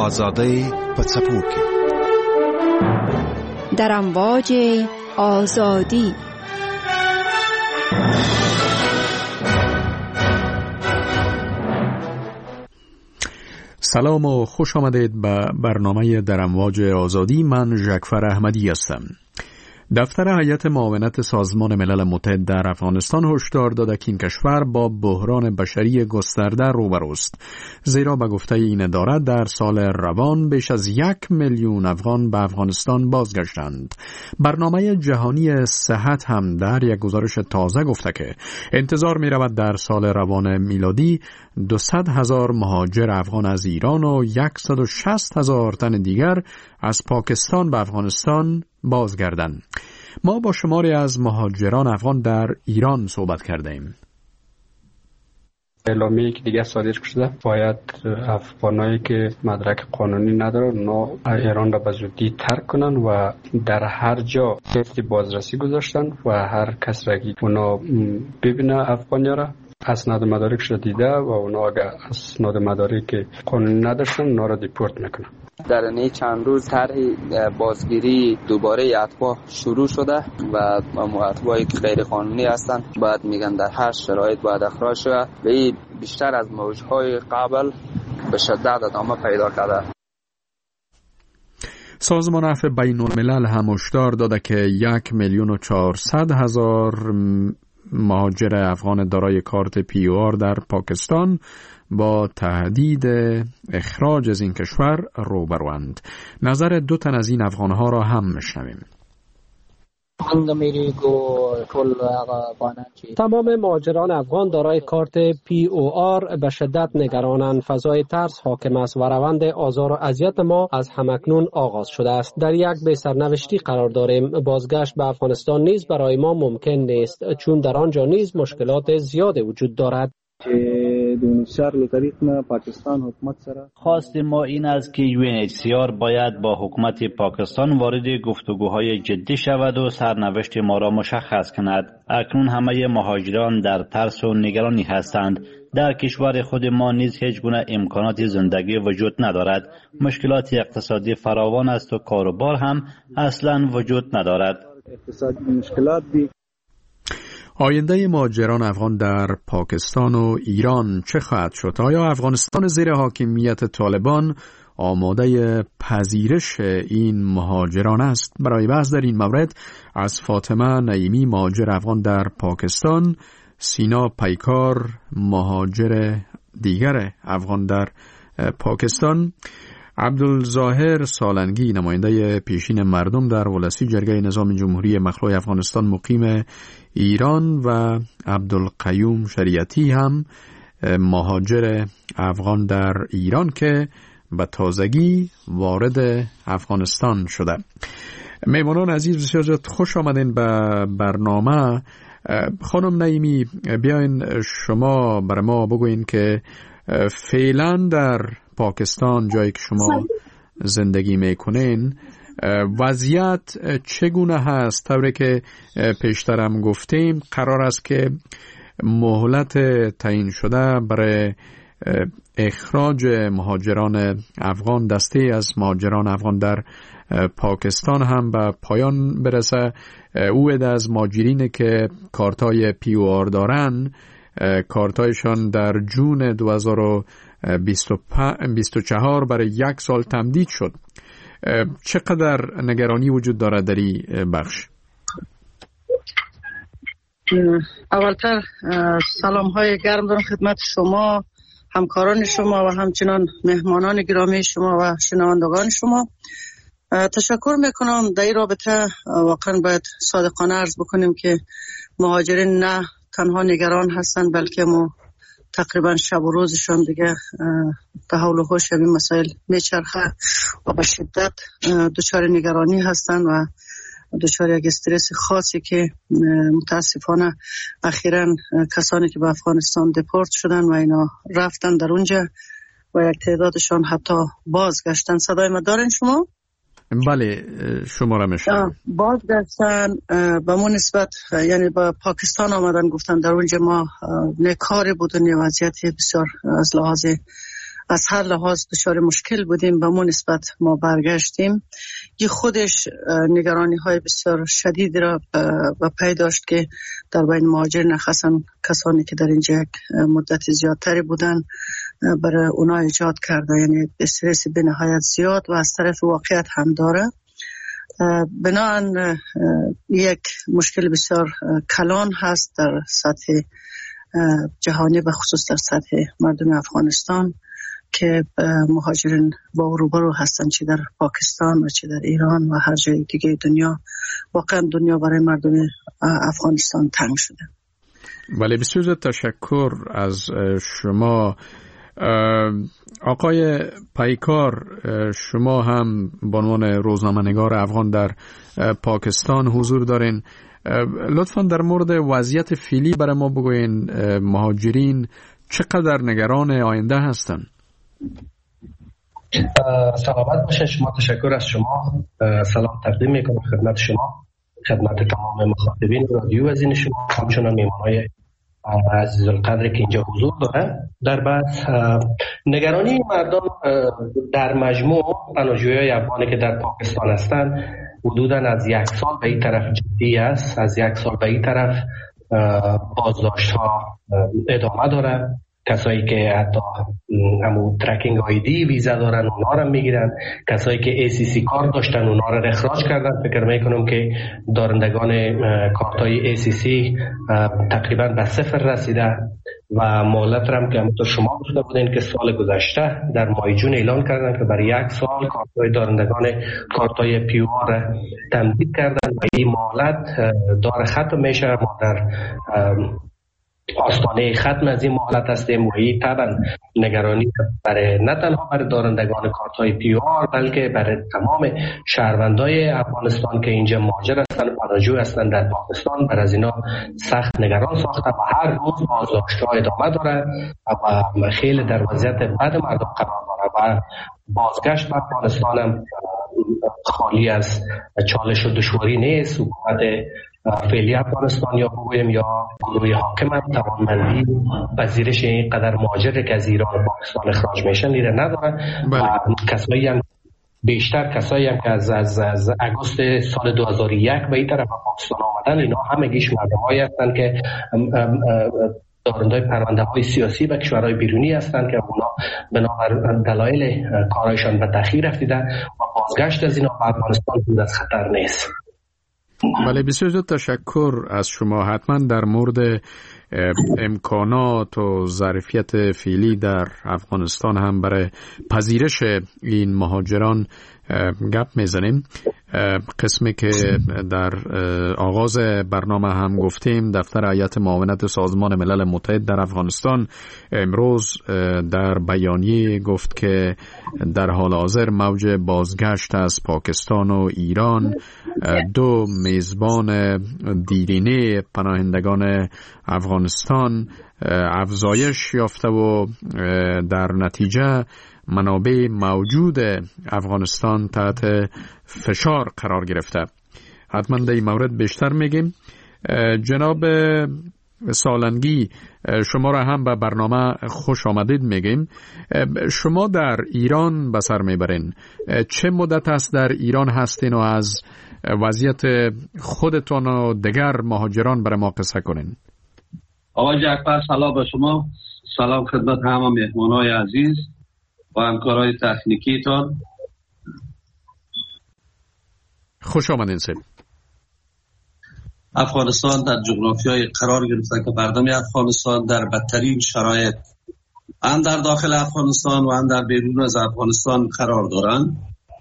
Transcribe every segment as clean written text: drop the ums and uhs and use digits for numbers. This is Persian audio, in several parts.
آزادی په څپو کې در امواج آزادی. سلام و خوش آمدید به برنامه در امواج آزادی. من ژکفر احمدی هستم. دفتر هیئت معاونت سازمان ملل متحد در افغانستان هشدار داده که این کشور با بحران بشری گسترده روبروست، زیرا به گفته این اداره در سال روان بیش از 1,000,000 افغان به افغانستان بازگشتند. برنامه جهانی صحت هم در یک گزارش تازه گفته که انتظار می رود در سال روان میلادی 200,000 مهاجر افغان از ایران و 160,000 تن دیگر از پاکستان به افغانستان بازگردند. ما با شماری از مهاجران افغان در ایران صحبت کردیم. اعلامیه‌ای که دیگه صادر شده باید افغانایی که مدرک قانونی ندارن اونا ایران را به زودی ترک کنن و در هر جا تست بازرسی گذاشتن و هر کس را که اونا ببینه افغانی را اسناد مدارکش را دیده و اونا اگر اسناد مدارک قانونی نداشتن اونا را دیپورت میکنن. در این چند روز طرح بازگیری دوباره اتباع شروع شده و اتباعی که غیر قانونی هستند باید میگن در هر شرایط باید اخراج شود و این بیشتر از موجهای قبل به شدت ادامه پیدا کرده. سازمان عفو بین الملل هم هشدار داده که 1,400,000 مهاجر افغان دارای کارت POR در پاکستان با تهدید اخراج از این کشور روبروند. نظر 2 تن از این افغانها را هم میشنویم. تمام مهاجران افغان دارای کارت POR به شدت نگرانند. فضای ترس حاکم است و روند آزار و اذیت ما از همکنون آغاز شده است. در یک بی سرنوشتی قرار داریم. بازگشت به افغانستان نیز برای ما ممکن نیست، چون در آنجا نیز مشکلات زیاد وجود دارد. خواست ما این است که UNHCR باید با حکومت پاکستان وارد گفتگوهای جدی شود و سرنوشت ما را مشخص کند. اکنون همه مهاجران در ترس و نگرانی هستند. در کشور خود ما نیز هیچ گونه امکانات زندگی وجود ندارد. مشکلات اقتصادی فراوان است و کار و بار هم اصلا وجود ندارد. آینده مهاجران افغان در پاکستان و ایران چه خواهد شد؟ آیا افغانستان زیر حاکمیت طالبان آماده پذیرش این مهاجران است؟ برای بحث در این مورد از فاطمه نعیمی مهاجر افغان در پاکستان، سینا پیکار مهاجر دیگر افغان در پاکستان، عبدالظاهر سالنگی نماینده پیشین مردم در ولسی جرگه نظام جمهوری مخلوع افغانستان مقیم ایران و عبدالقیوم شریعتی هم مهاجر افغان در ایران که به تازگی وارد افغانستان شده. میمانان عزیز بسیار زیاد خوش آمدین به برنامه. خانم نعیمی، بیاین شما برای ما بگوین که فعلا در پاکستان جایی که شما زندگی میکنین وضعیت چگونه هست؟ طوری که پیشترم گفتیم قرار است که مهلت تعیین شده برای اخراج مهاجران افغان، دسته از مهاجران افغان در پاکستان هم به پایان برسه. او عده از مهاجرینی که کارتای POR دارن کارتایشان در جون 2024 برای 1 سال تمدید شد. چقدر نگرانی وجود دارد در این بخش؟ اولتر سلام های گرم دارم خدمت شما، همکاران شما و همچنان مهمانان گرامی شما و شنوندگان شما. تشکر میکنم. در این رابطه واقعا باید صادقانه عرض بکنیم که مهاجرین نه تنها نگران هستند، بلکه ما تقریبا شب و روزشان دیگه به حول و حوش این مسائل میچرخه و به شدت دچار نگرانی هستند و دچار یک استرس خاصی که متاسفانه اخیراً کسانی که به افغانستان دپورت شدن و اینا رفتن در اونجا و یک تعدادشان حتی بازگشتن. صدای ما دارین شما؟ بله شما را میشنم. بازگشتن به مون نسبت یعنی با پاکستان آمدن، گفتن در اونجا ما نه کاری بود و نه وضعیت بسیار از لحاظ از هر لحاظ دچار مشکل بودیم. به مون نسبت ما برگشتیم. یه خودش نگرانی های بسیار شدید را به پی داشت که در بین مهاجرین، خاصا کسانی که در اینجا یک مدت زیادتری بودن، برای اونا ایجاد کرده، یعنی استرس به نهایت زیاد و از طرف واقعیت هم داره. بنابراین یک مشکل بسیار کلان هست در سطح جهانی و خصوص در سطح مردم افغانستان که مهاجرین با روبرو هستند، چه در پاکستان و چه در ایران و هر جای دیگه دنیا. واقعا دنیا برای مردم افغانستان تنگ شده. ولی بسیار تشکر از شما آقای پیکار. شما هم به عنوان روزنامه‌نگار افغان در پاکستان حضور دارین. لطفاً در مورد وضعیت فعلی برای ما بگوین. مهاجرین چقدر نگران آینده هستند؟ سلامت باشین. شما تشکر از شما. سلام تقدیم میکنم خدمت شما، خدمت تمام مخاطبین رادیو عزیز شما، همچنان میهمانای عزیز القدر که اینجا حضور داره. در بعد نگرانی مردم در مجموع پناهجویان افغانی که در پاکستان هستند حدوداً از 1 سال به این طرف جدی است. از 1 سال به این طرف بازداشت ها ادامه داره. کسایی که حتی همون ترکینگ آیدی ویزا دارن اونا رو میگیرن. کسایی که ACC کارت داشتن اونا رو اخراج کردن. فکر میکنم که دارندگان کارت های ACC تقریبا به 0 رسیده و مهلت هم که همونطور شما گفته بودین که سال گذشته در ماه جون اعلان کردن که برای 1 سال کارت های دارندگان کارت های POR تمدید کردن و این مهلت داره ختم میشه. ما در آستانه ختم از این مهلت هستیم و این طبعا نگرانی برای نه تنها برای دارندگان کارت های POR بلکه برای تمام شهروندای افغانستان که اینجا مهاجر هستند و پناهجو هستند در پاکستان، برای از اینا سخت نگران ساخته و هر روز بازداشت‌ها ادامه داره و خیلی در وضعیت بد مردم قرار داره و بازگشت به افغانستان هم خالی از چالش و دشواری نیست. حکومت فعلی افغانستان یا بگویم یا گروه حاکم هم توانمندی پذیرش اینقدر مهاجر که از ایران و پاکستان اخراج میشن لیره نداره و کسایی هم بیشتر کسایی هم که از اگست سال 2001 به این طرف پاکستان آمدن، اینا همگیش مردمایی هستند که دارندای پرونده های سیاسی و کشورهای بیرونی هستند که اونا بنابر دلایل کارایشان به تأخیر رفتیدن و بازگشت از اینا به افغانستان دور از خطر نیست. بله، بسیار زیاد تشکر از شما. حتما در مورد امکانات و ظرفیت فعلی در افغانستان هم برای پذیرش این مهاجران گپ میزنیم. قسمی که در آغاز برنامه هم گفتیم، دفتر هیئت معاونت سازمان ملل متحد در افغانستان امروز در بیانیه گفت که در حال حاضر موج بازگشت از پاکستان و ایران، 2 میزبان دیرینه پناهندگان افغانستان افزایش یافته و در نتیجه منابع موجود افغانستان تحت فشار قرار گرفته. حتما در این مورد بیشتر میگیم. جناب سالنگی، شما را هم به برنامه خوش آمدید میگیم. شما در ایران به سر میبرین. چه مدت است در ایران هستین و از وضعیت خودتان و دیگر مهاجران برای ما قصه کنین؟ آقای جعفر سلام به شما، سلام خدمت همه مهمانای عزیز و همکارای تکنیکی تان. خوش آمدین سید. افغانستان در جغرافیای قرار گرفته که مردم افغانستان در بدترین شرایط هم در داخل افغانستان و هم در بیرون از افغانستان قرار دارند.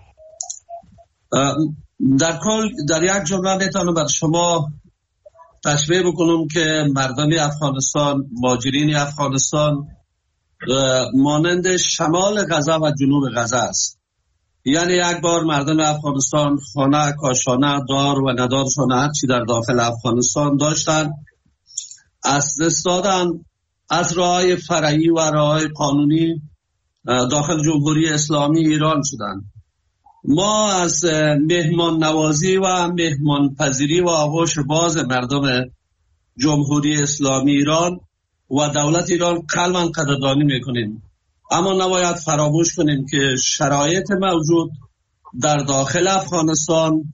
در کل در یک جمله میتونم بر شما تشبیه بکنم که مردم افغانستان، مهاجرین افغانستان مانند شمال غزه و جنوب غزه است. یعنی یک بار مردم افغانستان خانه، کاشانه، دار و ندارشان هر چی در داخل افغانستان داشتن از دست دادن، از راه‌های فرعی و راه‌های قانونی داخل جمهوری اسلامی ایران شدند. ما از مهمان نوازی و مهمان پذیری و آغوش باز مردم جمهوری اسلامی ایران و دولت ایران قلباً قدردانی میکنیم. اما نباید فراموش کنیم که شرایط موجود در داخل افغانستان،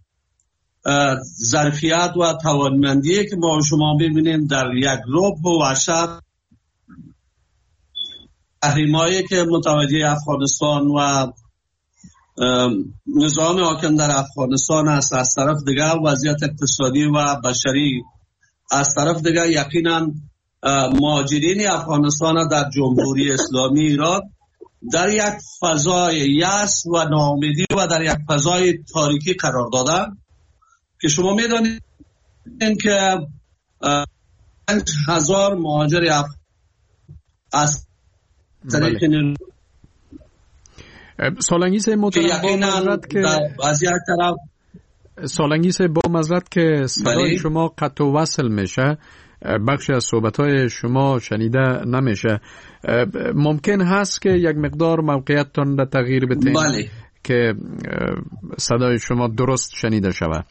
ظرفیت و توانمندی که ما شما ببینیم در یک ربع و وحشت تحریمایی که متوجه افغانستان و نظام حاکم در افغانستان است، از طرف دیگر وضعیت اقتصادی و بشری، از طرف دیگر یقینا مهاجرین افغانستان در جمهوری اسلامی ایران در یک فضای یأس و ناامیدی و در یک فضای تاریکی قرار دادن که شما میدانید که 5000 مهاجر از طریق سالنگیز با مزرد که صدای شما قطع و وصل میشه، بخشی از صحبت‌های شما شنیده نمیشه. ممکن هست که یک مقدار موقعیتتان را تغییر بدین که صدای شما درست شنیده شود؟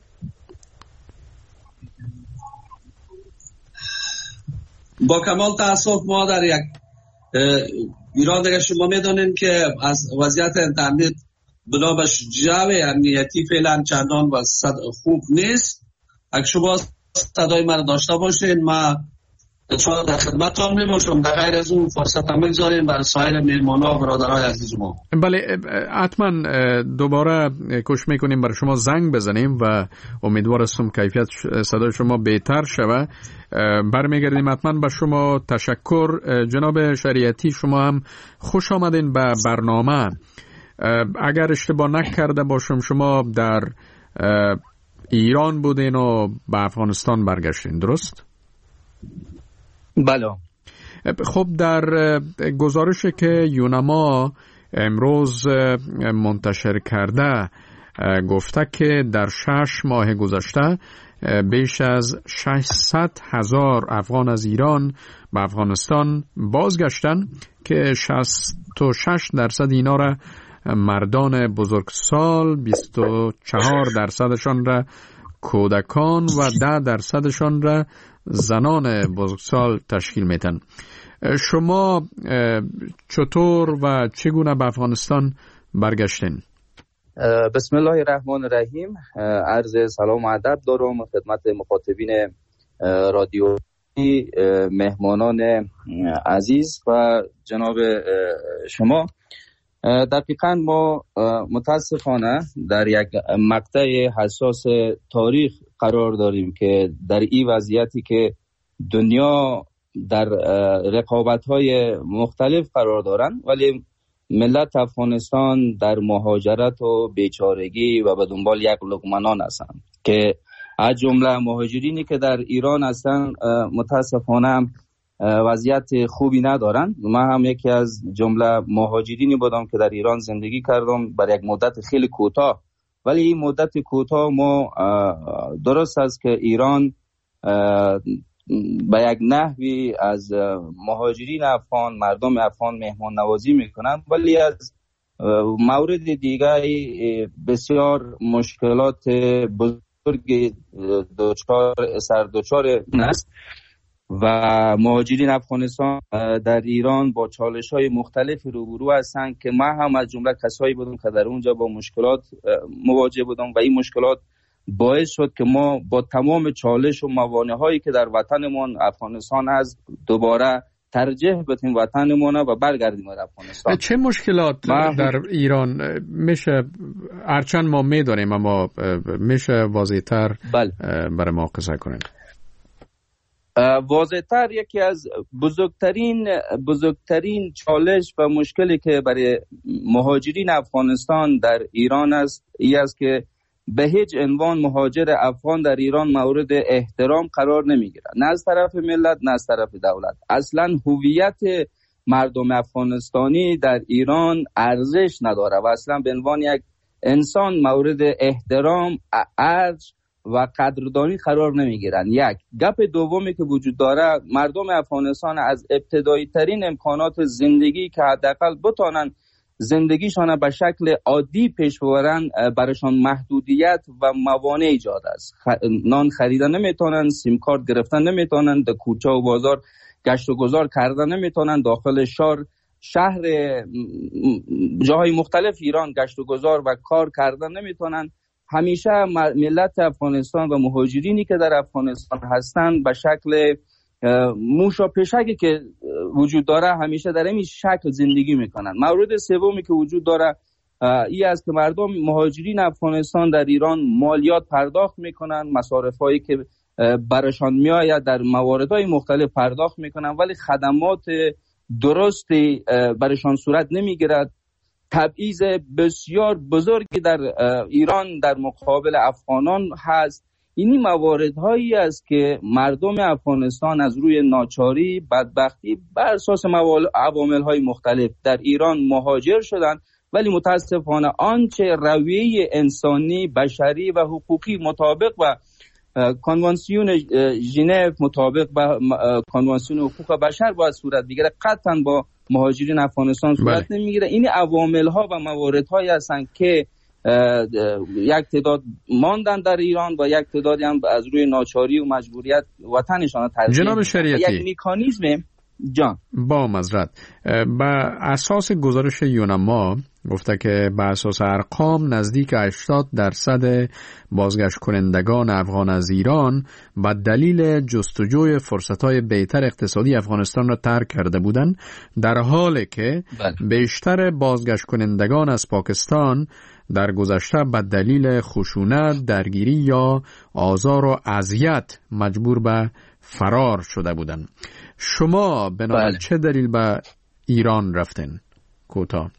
با کمال تأسف ما در یک ایران دیگه شما میدونین که از وضعیت اینترنت بنا به جو امنیتی فعلا چندان و خوب نیست. اگه شما صدای من داشته باشین ما شما در خدمتتان میباشم. در غیر از اون فرصت هم بگذارین برای سایر مهمان‌ها و برادرای عزیز ما. بله، حتما دوباره کوشش میکنیم برای شما زنگ بزنیم و امیدوار هستم کیفیت صدای شما بهتر شود. برمیگردیم حتما به شما. تشکر جناب شریعتی، شما هم خوش آمدین به برنامه. اگر اشتباه نکرده باشم شما در ایران بودین و به افغانستان برگشتین، درست؟ بله. خب در گزارشی که یونما امروز منتشر کرده گفته که در 6 ماه گذشته بیش از 600,000 افغان از ایران به افغانستان بازگشتن که 66% اینا را مردان بزرگسال، 24% را کودکان و 10% را زنان بزرگسال تشکیل میدن. شما چطور و چگونه به افغانستان برگشتین؟ بسم الله الرحمن الرحیم. عرض سلام و ادب دارم خدمت مخاطبین رادیو، مهمانان عزیز و جناب شما. دقیقاً ما متاسفانه در یک مقطع حساس تاریخ قرار داریم که در این وضعیتی که دنیا در رقابت‌های مختلف قرار دارن، ولی ملت افغانستان در مهاجرت و بیچارگی و به دنبال یک لقمه نان هستند که از جمله مهاجرینی که در ایران هستند متاسفانه وضعیت خوبی ندارن. من هم یکی از جمله مهاجرینی بودم که در ایران زندگی کردم برای یک مدت خیلی کوتاه، ولی این مدت کوتاه ما درست است که ایران به یک نحوی از مهاجرین افغان، مردم افغان مهمان نوازی میکنن، ولی از مورد دیگه بسیار مشکلات بزرگ سردوچار است و مهاجرین افغانستان در ایران با چالش‌های مختلفی روبرو هستند که من هم از جمله کسایی بودم که در اونجا با مشکلات مواجه بودم و این مشکلات باعث شد که ما با تمام چالش و موانع‌هایی که در وطنمون افغانستان از دوباره ترجیح بدیم وطنمون و برگردیم به افغانستان. چه مشکلات در ایران میشه هرچند ما میدونیم اما میشه واضح‌تر برای ما قصه کنید؟ واضح‌تر یکی از بزرگترین چالش و مشکلی که برای مهاجرین افغانستان در ایران است این است که به هیچ عنوان مهاجر افغان در ایران مورد احترام قرار نمیگیرد، نه از طرف ملت نه از طرف دولت. اصلا هویت مردم افغانستانی در ایران ارزش نداره و اصلا به عنوان یک انسان مورد احترام، ارج و قدردانی قرار نمیگیرن. یک گپ دومی که وجود داره، مردم افغانستان از ابتدایی ترین امکانات زندگی که حداقل بتونن زندگیشان به شکل عادی پیش ببرن برایشان محدودیت و موانع ایجاد است. نان خریدن نمیتونن، سیم کارت گرفتن نمیتونن، در کوچه و بازار گشت و گذار کردن نمیتونن، داخل شهر شهر جاهای مختلف ایران گشت و گذار و کار کردن نمیتونن. همیشه ملت افغانستان و مهاجرینی که در افغانستان هستند به شکل موش و پشکی که وجود داره همیشه در این شکل زندگی میکنن. مورد سومی که وجود داره این است که مردم مهاجرین افغانستان در ایران مالیات پرداخت میکنن، مصارفایی که برشان میآید در مواردهای مختلف پرداخت میکنن، ولی خدمات درستی برشان صورت نمیگیرد. تبعیض بسیار بزرگی در ایران در مقابل افغانان هست. اینی مواردهایی است که مردم افغانستان از روی ناچاری، بدبختی بر اساس عوامل‌های مختلف در ایران مهاجر شدند، ولی متاسفانه آنچه رویه انسانی، بشری و حقوقی مطابق و کنوانسیون ژنو، مطابق با کنوانسیون حقوق بشر باید صورت بگیره، قطعا با مهاجرین افغانستان صورت نمیگیره. این عوامل‌ها و مواردهایی هستند که یک تعداد ماندن در ایران و یک تعدادی هم از روی ناچاری و مجبوریت وطنشان ترک. جناب شریعتی، یک مکانیزم با معذرت به اساس گزارش یونما گفته که به اساس ارقام نزدیک 80% بازگشت کنندگان افغان از ایران به دلیل جستجوی فرصت‌های بهتر اقتصادی افغانستان را ترک کرده بودند، در حالی که بیشتر بازگشت کنندگان از پاکستان در گذشته به دلیل خشونت، درگیری یا آزار و اذیت مجبور به فرار شده بودند. شما بنابراین چه دلیل به ایران رفتین؟ کوتاه.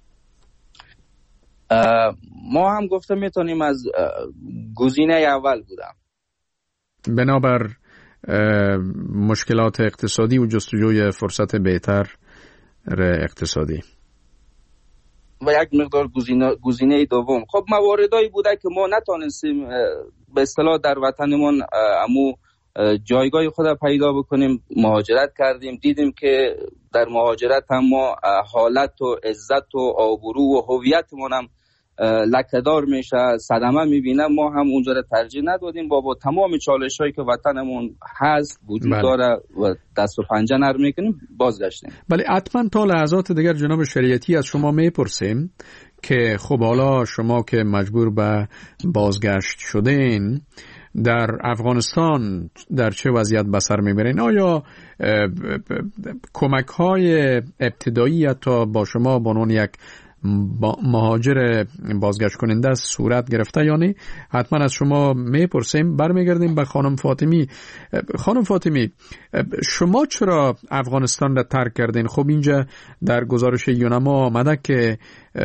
ما هم گفته میتونیم از گزینه اول بودم. بنابر مشکلات اقتصادی و جستجوی فرصت بهتر اقتصادی و یک مقدار گزینه دوم. خب مواردایی بوده که ما نتونستیم به اصطلاح در وطنمون امو جایگاه خود پیدا بکنیم، مهاجرت کردیم. دیدیم که در مهاجرت هم ما حالت و عزت و آبرو و هویتمون هم لکه‌دار میشه، صدمه میبینه. ما هم اونجا رو ترجیح ندادیم، با تمام چالش هایی که وطنمون هست وجود داره و دست و پنجه نرم میکنیم بازگشتیم. بله، حتما تا لحظات دیگر جناب شریعتی از شما میپرسیم که خب حالا شما که مجبور به بازگشت شدین در افغانستان در چه وضعیت به سر میبرین؟ آیا کمک های ابتدایی حتی با شما به عنوان یک مهاجر بازگشت کننده صورت گرفته یا نه؟ حتما از شما میپرسیم. برمیگردیم به خانم فاطمی. خانم فاطمی، شما چرا افغانستان را ترک کردین؟ خب اینجا در گزارش یونما آمده که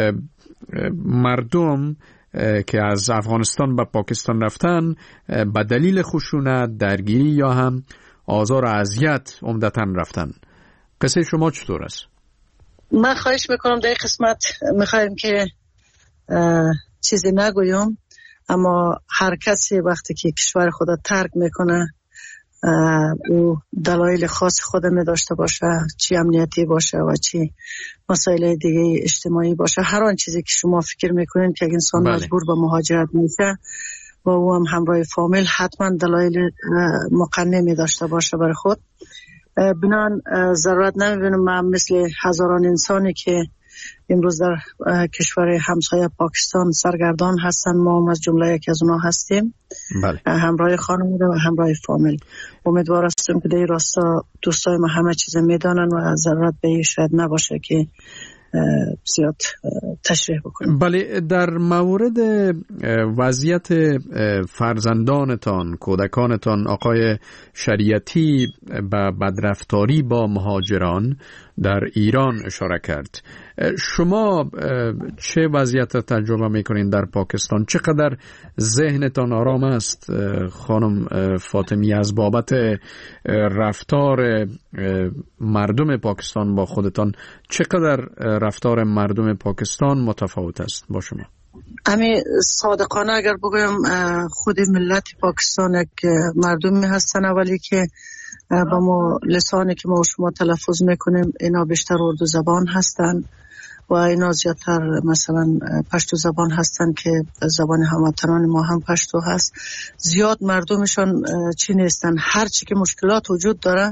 مردم که از افغانستان به پاکستان رفتن به دلیل خشونت، درگیری یا هم آزار و اذیت عمدتاً رفتن. قصه شما چطور است؟ من خواهش میکنم در قسمت میخوایم که چیزی نگویم، اما هر کسی وقتی که کشور خود ترک میکنه او دلایل خاص خود می داشته باشه، چی امنیتی باشه و چی مسائل دیگه اجتماعی باشه. هر آن چیزی که شما فکر میکنین که انسان مجبور به مهاجرت میشه و او هم همراه فامیل، حتما دلایل مقنع می داشته باشه برای خود. بنان ضرورت نمیبینم من مثل هزاران انسانی که امروز در کشور همسایه پاکستان سرگردان هستن، ما هم از جمله یکی از اونها هستیم. بله. همراه خانم و همراه فامیل. امیدوار هستم که در این راستا دوستای ما همه چیز میدانن و ضرورت به شاید نباشه که زیاد تشریح بکنم. بله، در مورد وضعیت فرزندانتان، کودکانتان، آقای شریعتی به بدرفتاری با مهاجران در ایران اشاره کرد. شما چه وضعیت تجربه میکنین در پاکستان؟ چقدر ذهنتان آرام است خانم فاطمی از بابت رفتار مردم پاکستان با خودتان؟ چقدر رفتار مردم پاکستان متفاوت است با شما؟ امی صادقانه اگر بگویم خود ملت پاکستان که مردمی هستن اولی که با ما لسانی که ما شما تلفظ میکنیم اینا بیشتر اردو زبان هستن و اینا زیادتر مثلا پشتو زبان هستن که زبان هموطنان ما هم پشتو هست. زیاد مردمشان چی نیستن، هر چی که مشکلات وجود داره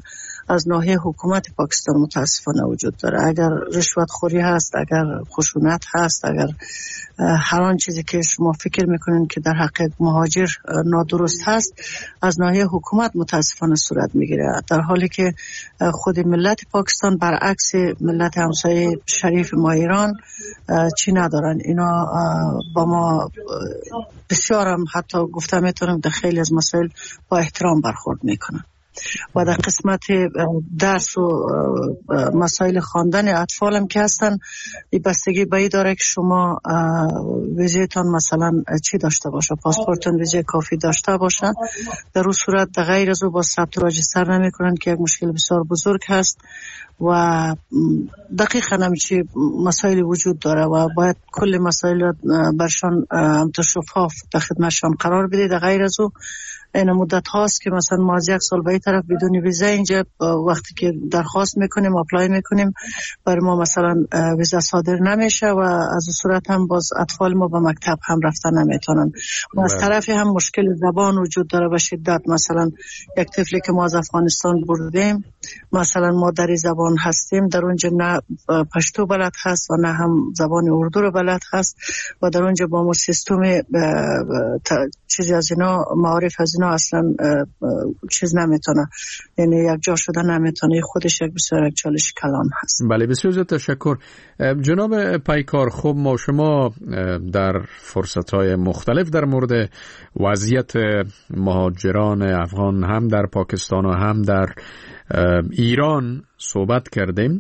از ناحیه حکومت پاکستان متاسفانه وجود داره. اگر رشوت خوری هست، اگر خشونت هست، اگر هر آن چیزی که شما فکر میکنین که در حق مهاجر نادرست هست، از ناحیه حکومت متاسفانه صورت میگیره، در حالی که خود ملت پاکستان برعکس ملت همسایه شریف ما ایران چی ندارن. اینا با ما بسیار هم حتی گفته میتونم در خیلی از مسائل با احترام برخورد میکنن و در قسمت درس و مسائل خواندن اطفال هم که هستن، این بستگی به این داره که شما ویزیتون مثلا چی داشته باشه، پاسپورتون ویزه کافی داشته باشه. در اون صورت در غیر از او با ثبت راجستر نمی کنن که یک مشکل بسیار بزرگ هست و دقیقا همچی مسائل وجود داره و باید کل مسائل برشان همطور شفاف در خدمتشان قرار بده. در غیر از او این مدت هاست که مثلا ما از یک سال به این طرف بدون ویزا اینجا وقتی که درخواست میکنیم اپلای میکنیم برای ما مثلا ویزا صادر نمیشه و از صورت هم باز اطفال ما به مکتب هم رفتن نمیتونن و از طرفی هم مشکل زبان وجود داره به شدت. مثلا یک طفلی که ما از افغانستان بردیم مثلا مادری زبان هستیم، در اونجا نه پشتو بلد هست و نه هم زبان اردو رو بلد هست و در اونجا با ما سیستم چیزی از اینا معارف از اینا اصلا چیز نمیتونه، یعنی یک جا شده نمیتونه. خودش یک بسیار چالش کلان هست. بله بسیار زیاد تشکر جناب پیکار. خب ما شما در فرصت‌های مختلف در مورد وضعیت مهاجران افغان هم در پاکستان و هم در ایران صحبت کردیم.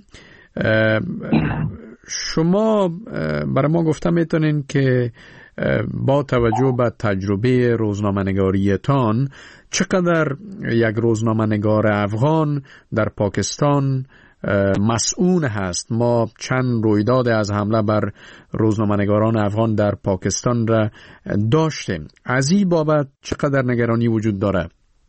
شما برای ما گفته میتونین که با توجه به تجربه روزنامه‌نگاریتان چقدر یک روزنامه‌نگار افغان در پاکستان مسئول هست؟ ما چند رویداد از حمله بر روزنامه‌نگاران افغان در پاکستان را داشتیم. از این بابت چقدر نگرانی وجود داره؟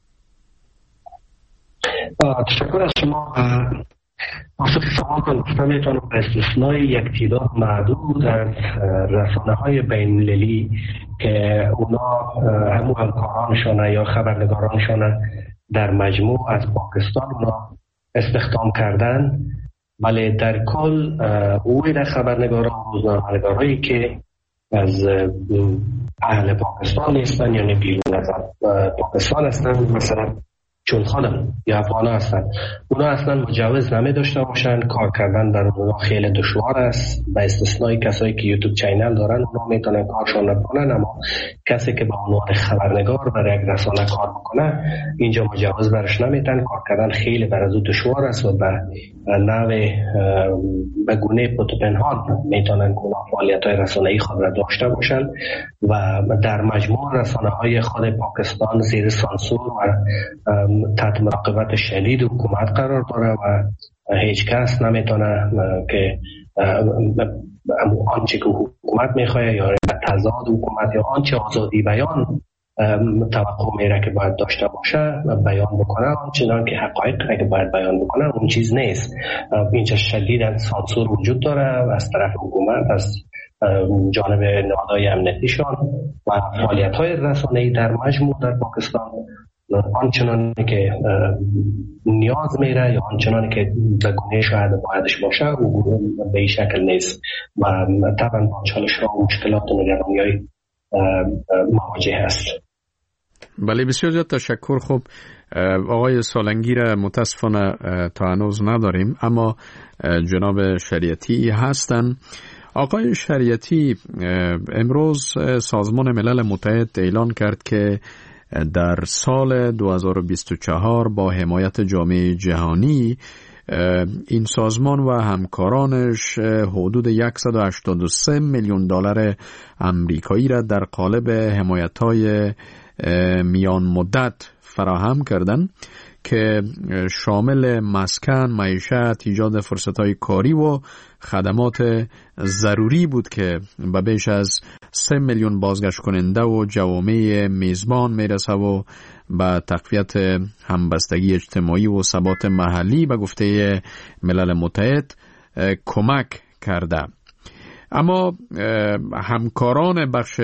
تشکر از شما. وقتی شما گفتم میتونم به استثنای یک تعداد معدود از رسانه‌های بین‌المللی که اونا همکارانشان یا خبرنگارانشان در مجموع از پاکستان اونا استخدام کردن، ولی در کل اوی خبرنگاران و روزنامه‌نگارایی که از اهل پاکستان هستن یعنی بیرون از پاکستان هستن، مثلا چون خانم یا افغان هستن، اونا اصلا مجوز نمی داشته باشن. کار کردن در اونا خیلی دشوار است، به استثنای کسایی که یوتیوب چینل دارن اونا میتونن کارشون بکنن، اما کسی که به عنوان خبرنگار برای یک رسانه کار بکنه اینجا مجوز برش نمیتن. کار کردن خیلی بر از او دشوار است و به نوع به گونه پنهان میتونن که فعالیت‌های رسانه‌ای خود را داشته باشن و در مجموع رسانه‌های خود پاکستان زیر سانسور و تحت مراقبت شدید حکومت قرار داره و هیچ کس نمیتونه که آنچه که حکومت میخواه یا تضاد حکومت یا آنچه آزادی بیان توقع میره که باید داشته باشه بیان بکنه، آنچنان که حقایق که باید بیان بکنه اون چیز نیست. اینجا شدید سانسور وجود داره از طرف حکومت، از جانب نهادهای امنیتیشان و فعالیت‌های رسانه‌ای در مجموع در پاکستان آنچنانی که نیاز میره یا آنچنانی که زگونه شاید بایدش باشه او به این شکل نیست و طبعا با چالش‌ها و مشکلات و نگرانی‌های مواجه هست. بله بسیار زیاد تشکر. خب آقای سالنگی را متاسفانه تا هنوز نداریم، اما جناب شریعتی هستن. آقای شریعتی، امروز سازمان ملل متحد اعلان کرد که در سال 2024 با حمایت جامعه جهانی این سازمان و همکارانش حدود 183 میلیون دلار آمریکایی را در قالب حمایت‌های میان مدت فراهم کردند که شامل مسکن، معیشت، ایجاد فرصت‌های کاری و خدمات ضروری بود که به بیش از 3 میلیون بازگشت کننده و جوامع میزبان میرسه و به تقویت همبستگی اجتماعی و ثبات محلی به گفته ملل متحد کمک کرده. اما همکاران بخش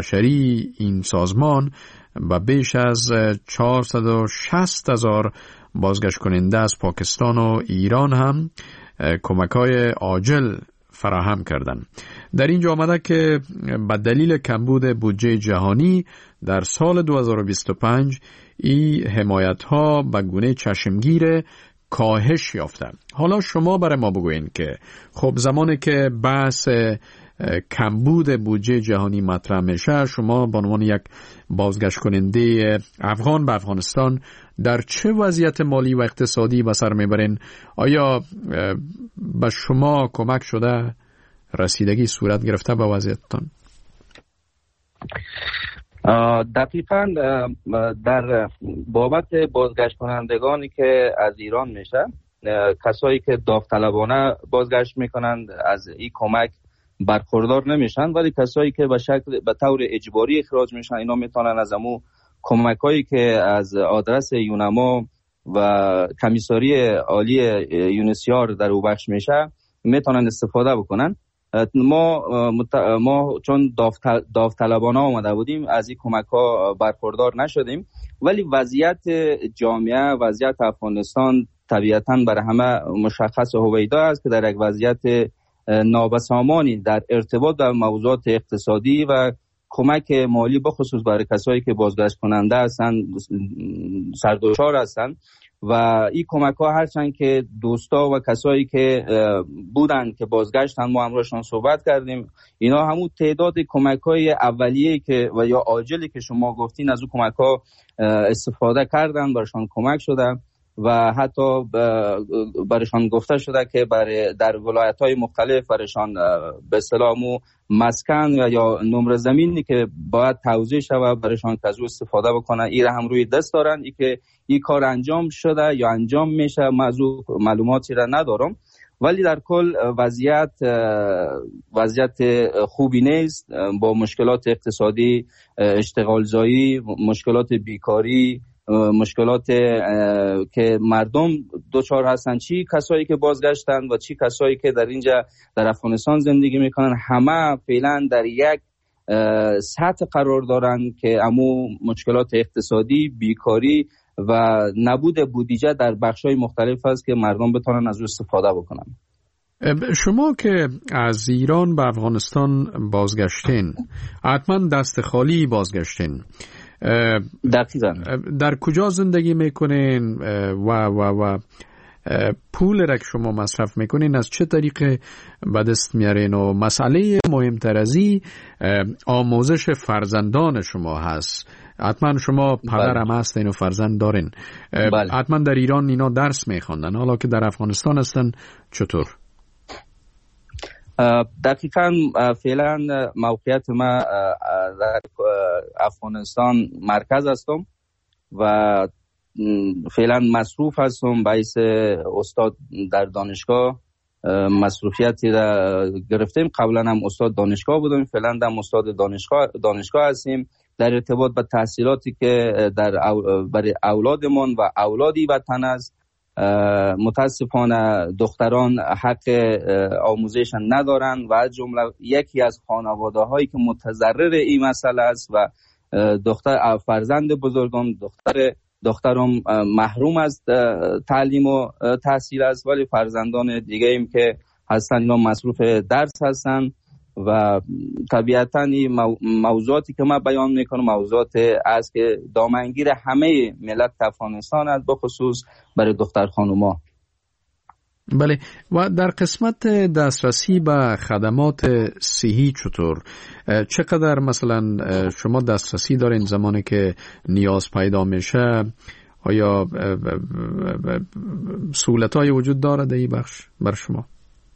بشری این سازمان و بیش از 460,000 بازگشت کننده از پاکستان و ایران هم کمک‌های عاجل فراهم کردند. در اینجا آمده که به دلیل کمبود بودجه جهانی در سال 2025 این حمایت‌ها به گونه چشمگیر کاهش یافته. حالا شما برای ما بگوین که خب زمانی که بحث کمبود بودجه جهانی مطرح میشه، شما به عنوان یک بازگشت کننده افغان به افغانستان در چه وضعیت مالی و اقتصادی به سر میبرین؟ آیا به شما کمک شده رسیدگی صورت گرفته به وضعیتتان؟ دقیقاً در بابت بازگشت کنندگانی که از ایران میشه، کسایی که داوطلبانه بازگشت میکنند از این کمک برخوردار نمیشن، ولی کسایی که به طور اجباری اخراج میشن اینا میتونن از امو کمکایی که از آدرس یونما و کمیساری عالی یونسیار در او بخش میشه میتونن استفاده بکنن. ما چون داوطلبانه آمده بودیم از این کمک ها برخوردار نشدیم، ولی وضعیت جامعه، وضعیت افغانستان طبیعتاً برای همه مشخص و هویدا است که در یک وضعیت نابسامانی در ارتباط با موضوعات اقتصادی و کمک مالی بخصوص برای کسایی که بازگشت کننده هستند سردشار هستند و این کمک ها هرچند که دوستا و کسایی که بودن که بازگشتن ما همراهشان صحبت کردیم، اینا همون تعداد کمک های اولیه که و یا عاجلی که شما گفتین از اون کمک ها استفاده کردن، برشان کمک شده و حتی برشان گفته شده که در ولایت‌های مختلف برشان به اصطلاح مسکن یا نمره زمینی که باید توزیع شود برشان که از او استفاده بکنن این هم روی دست دارن. ای که این کار انجام شده یا انجام میشه موضوع معلوماتی را ندارم، ولی در کل وضعیت خوبی نیست، با مشکلات اقتصادی، اشتغال زایی، مشکلات بیکاری، مشکلات که مردم دوچار هستن، چی کسایی که بازگشتن و چی کسایی که در اینجا در افغانستان زندگی میکنن، همه فعلا در یک سطح قرار دارن که امو مشکلات اقتصادی، بیکاری و نبود بودجه در بخش‌های مختلف است که مردم بتونن از او استفاده بکنن. شما که از ایران به افغانستان بازگشتین، حتما دست خالی بازگشتین. دقیقاً در کجا زندگی میکنین و پول را که شما مصرف میکنین از چه طریق به دست میارین؟ و مسئله مهمتر از این آموزش فرزندان شما هست. حتما شما پدر هم هستین و فرزند دارین. حتما در ایران اینا درس میخواندن، حالا که در افغانستان هستن چطور؟ دقیقاً فعلا موقعیت ما در افغانستان مرکز هستم و فعلا مصروف هستم، باعث استاد در دانشگاه مصروفیتی را گرفتیم. قبلا هم استاد دانشگاه بودم، فعلا هم استاد دانشگاه هستیم. در ارتباط با تحصیلاتی که برای اولادمان و اولادی وطن است، متاسفانه دختران حق آموزش ندارن و از جمله یکی از خانواده هایی که متضرر این مسئله است و فرزند بزرگم دخترم محروم از تعلیم و تحصیل است، ولی فرزندان دیگه ایم که هستن اینا مصروف درس هستن و طبیعتاً این موضوعاتی که من بیان میکنم موضوعات است که دامنگیر همه ملت افغانستان است، بخصوص برای دختر خانوما. بله. و در قسمت دسترسی به خدمات صحی چطور؟ چقدر مثلا شما دسترسی دارین زمانی که نیاز پیدا میشه؟ آیا سهولت‌های وجود داره در این بخش بر شما؟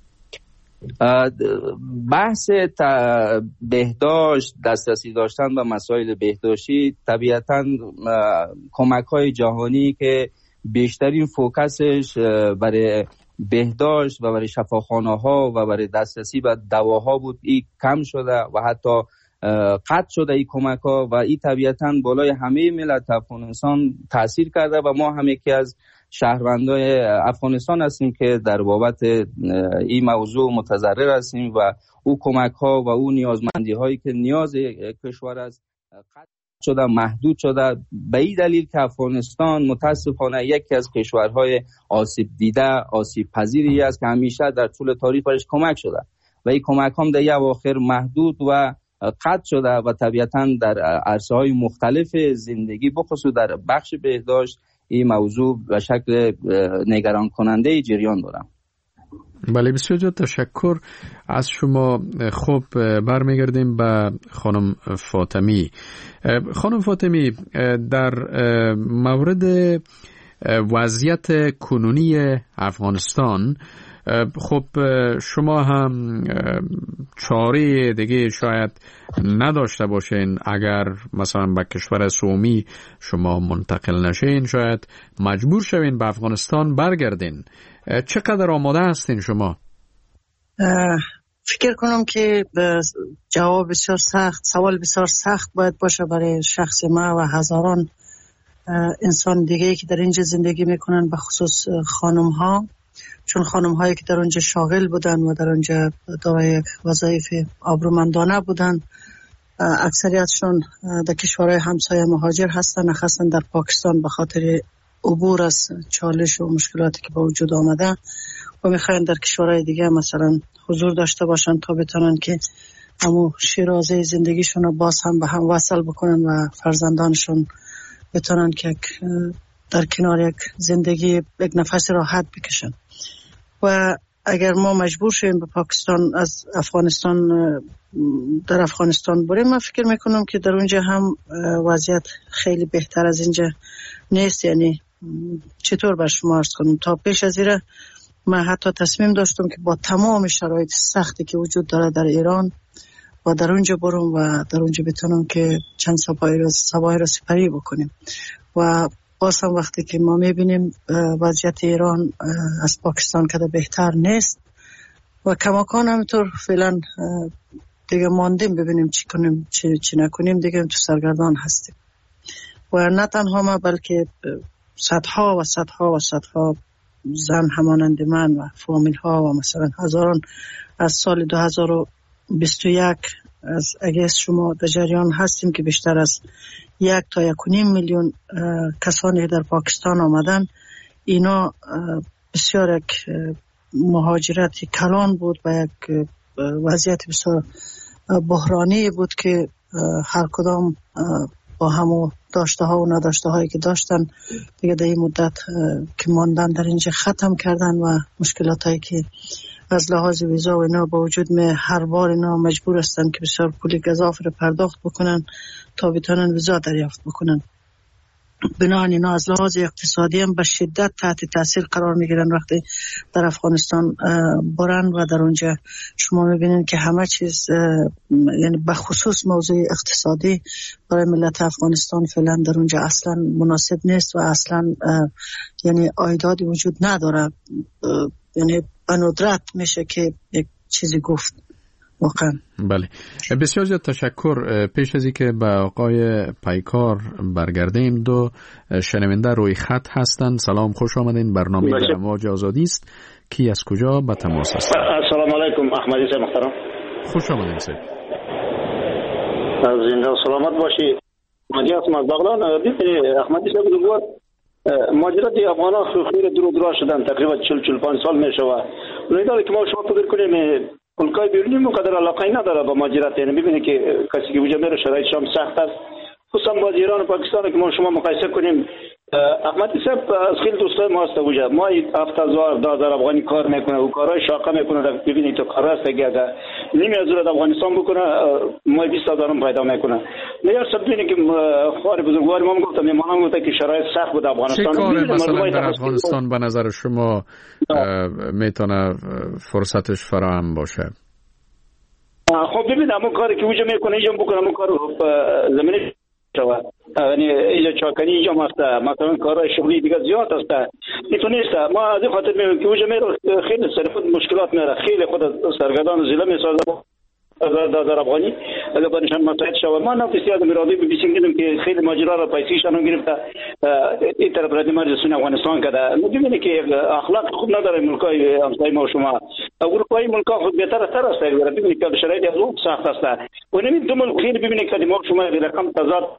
بحث بهداشت، دسترسی داشتن به مسائل بهداشتی طبیعتاً کمک‌های جهانی که بیشترین فوکسش برای بهداشت و برای شفاخانه‌ها و برای دسترسی به دواها بود، این کم شده و حتی قطع شده این کمک‌ها و این طبیعتاً بالای همه ملت افغانستان تأثیر کرده و ما هم یکی از شهروندای افغانستان هستیم که در بابت این موضوع متضرر هستیم و او کمک‌ها و او نیازمندی‌هایی که نیاز کشور است شده، محدود شده. به این دلیل که افغانستان متاسفانه یکی از کشورهای آسیب دیده، آسیب پذیری است که همیشه در طول تاریخش کمک شده و این کمک هم در اواخر محدود و قطع شده و طبیعتاً در عرصه‌های مختلف زندگی بخصوص در بخش بهداشت این موضوع به شکل نگران کننده جریان داره. بله، بسیار زیاد تشکر از شما. خب برمیگردیم به خانم فاطمی. خانم فاطمی، در مورد وضعیت کنونی افغانستان، خب شما هم چاره دیگه شاید نداشته باشین. اگر مثلا به کشور سومی شما منتقل نشین، شاید مجبور شوین به افغانستان برگردین. چقدر آماده هستین شما؟ فکر کنم که جواب بسیار سخت، سوال بسیار سخت باید باشه برای شخص ما و هزاران انسان دیگه که در اینجا زندگی میکنن، به خصوص خانم ها، چون خانم هایی که در اونجا شاغل بودن و در اونجا دارای وظایف آبرومندانه بودن، اکثریتشون در کشورهای همسایه مهاجر هستن، خاصا در پاکستان به خاطر عبور از چالش و مشکلاتی که با وجود آمده و میخواین در کشورهای دیگه مثلا حضور داشته باشن تا بتونن که همو شیرازه زندگیشون رو باز هم به هم وصل بکنن و فرزندانشون بتونن که در کنار یک زندگی یک نفس راحت بکشن. و اگر ما مجبور شویم به پاکستان از افغانستان در افغانستان بریم، من فکر میکنم که در اونجا هم وضعیت خیلی بهتر از اینجا نیست. یعنی چطور بر شما عرض کنم، تا پیش از این من حتی تصمیم داشتم که با تمام شرایط سختی که وجود داره در ایران و در اونجا برم و در اونجا بتونم که چند سبایی را سپری بکنیم. و باز هم وقتی که ما میبینیم وضعیت ایران از پاکستان کده بهتر نیست و کماکان همینطور فعلا دیگه ماندیم ببینیم چی کنیم چی نکنیم، دیگه تو سرگردان هستیم. و نه تنها ما بلکه صدها و صدها و صدها زن همانند من و فامیل ها و مثلا هزاران از سال 2021 از اگست شما در جریان هستیم که بیشتر از 1 تا 1.5 میلیون کسانی در پاکستان آمدن. اینا بسیار یک مهاجرت کلان بود و یک وضعیت بسیار بحرانی بود که هر کدام با همو داشته ها و نداشته هایی که داشتن دیگه در این مدت که ماندن در اینجا ختم کردن و مشکلات هایی که از لحاظ ویزا و اینا با وجود هر بار اینا مجبور هستن که بسیار پول گزاف رو پرداخت بکنن تا بتونن ویزا دریافت بکنن. بنابراین اینا از لحاظ اقتصادی هم به شدت تحت تاثیر قرار میگیرن وقتی در افغانستان برن و در اونجا شما میبینین که همه چیز یعنی به خصوص موضوع اقتصادی برای ملت افغانستان فعلا در اونجا اصلا مناسب نیست و اصلا یعنی عایداتی وجود نداره. یعنی به ندرت میشه که یک چیزی گفت واقعا. بله، بسیار زیاد تشکر. پیش از اینکه به آقای پیکار برگردیم، دو شنونده روی خط هستند. سلام، خوش آمدین. برنامه امواج آزادی است. کی از کجا به تماس است؟ السلام علیکم. احمدی صاحب محترم، خوش آمدین صاحب. زنده و سلامت باشی. ماجی هستم از بغلان. دیدی احمدی صاحب دوبار ماجرات افغانان خیلی دور شدن، تقریبا 40-45 سال میشه و اونایی که ما شما فکر کنیم ملکای بیرونی مقدر علاقه نداره با ماجرات. یعنی ببینید که کسی که وجود میره شرایطش هم سخت است، خصوصا با ایران و پاکستان که ما شما مقایسه کنیم. احمدی صاحب از خیلی دوستای ما هست وجود ما 7,000 افغانی کار میکنه و کارهای شاقه میکنه. ببینید تو کار است که اگه نیمی از اون افغانستان بکنه ما 20,000 هم پیدا میکنه. میار سب ببینید که خواهر بزرگوار ما گفتم میمونم گفت که شرایط سخت بود افغانستان. چه کار مثلا در افغانستان به نظر شما میتونه فرصتش فراهم باشه؟ خب ببینید همون کاری که وجود میکنه اینجا بکنه، همون کار زمینه یعنی اینجا چاکنی اینجا هست، مثلا کارهای شغلی دیگه زیاد هست. اینطور نیست. ما از این خاطر میگم که وجود میره خیلی سر خود مشکلات میره، خیلی خود سرگردان و زیله میسازه. در افغانی اگر بانشان مساعد شود ما نفسی از مرادی ببیسیم دیدم که خیلی ماجرا را پیسیشان هم گرفته این طرف ردی مرزسون افغانستان کرده. می‌بینید که اخلاق خوب نداره ملکای همسایه ما و شما. اروپایی ملکا خود بهتر است. ببینید که شرایط از اون سخت است و نمید دو ملک خیلی ببینید که ما شما رقم تضاد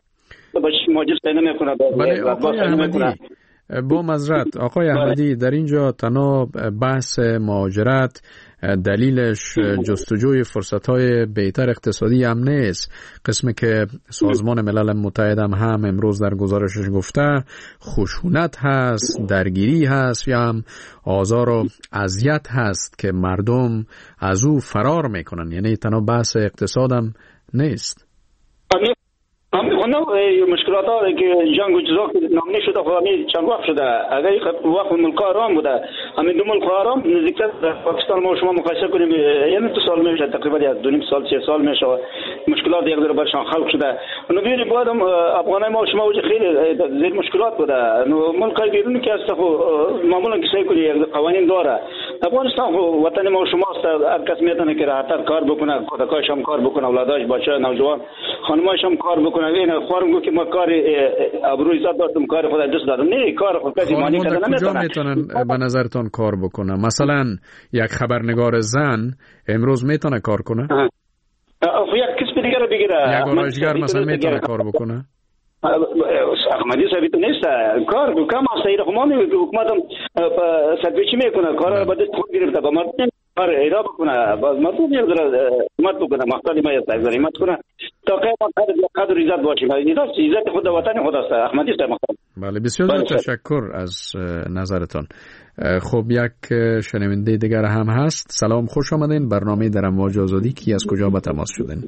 مهاجر سینه میکنه. بله آقای احمدی، با معذرت آقای احمدی، در اینجا تنها بحث مهاجرت دلیلش جستجوی فرصت‌های بهتر اقتصادی هم نیست. قسمی که سازمان ملل متحد هم امروز در گزارشش گفته خشونت هست، درگیری هست یا هم آزار و اذیت هست که مردم از او فرار میکنن. یعنی تنها بحث اقتصاد هم نیست. همین مشکلات ها که جنگ و جزاک نامنی شده خب همین چند وقت شده. اگر وقت ملک آرام بوده، همین دو ملک آرام نزدیکتر پاکستان ما شما مقایسه کنیم، یعنی 2 سال میشه، تقریبا 2.5 سال 3 سال میشه مشکلات یک ذره برشان خلق شده. اونو ببینید بعد هم افغانای ما شما وجه خیلی زیر مشکلات بوده. ملکای بیرونی که است خب معمولا کسایی کنی قوانین داره. افغانستان وطن ما شماست، هر کس میتونه که راحت‌تر کار بکنه، خودکارش هم کار بکنه، اولاداش بچه نوجوان خانماش هم کار بکنه. این خارم گفت که ما کار ابروی زاد داشتم، کار خود دوست دارم. نه کار خود کسی مانی کردن نمیتونه. کجا میتونن به نظرتون کار بکنه؟ مثلا یک خبرنگار زن امروز میتونه کار کنه؟ یک کسب دیگه رو بگیره. یک آرایشگر مثلا میتونه کار بکنه؟ احمدی ثابت نیست. کار کم است. این خمانی حکومت هم سرپیچی میکنه، کار رو به دست خود گرفته، با مردم کار ایرا بکنه، با مردم یک ذره حکومت بکنه، محتاج ما است حکومت کنه تا قیمت قدر عزت باشیم. عزت خود وطن خود است. احمدی است محتاج. بله بسیار تشکر از نظرتان. خب یک شنونده دیگر هم هست. سلام، خوش آمدین. برنامه در امواج آزادی. کی از کجا به تماس شدین؟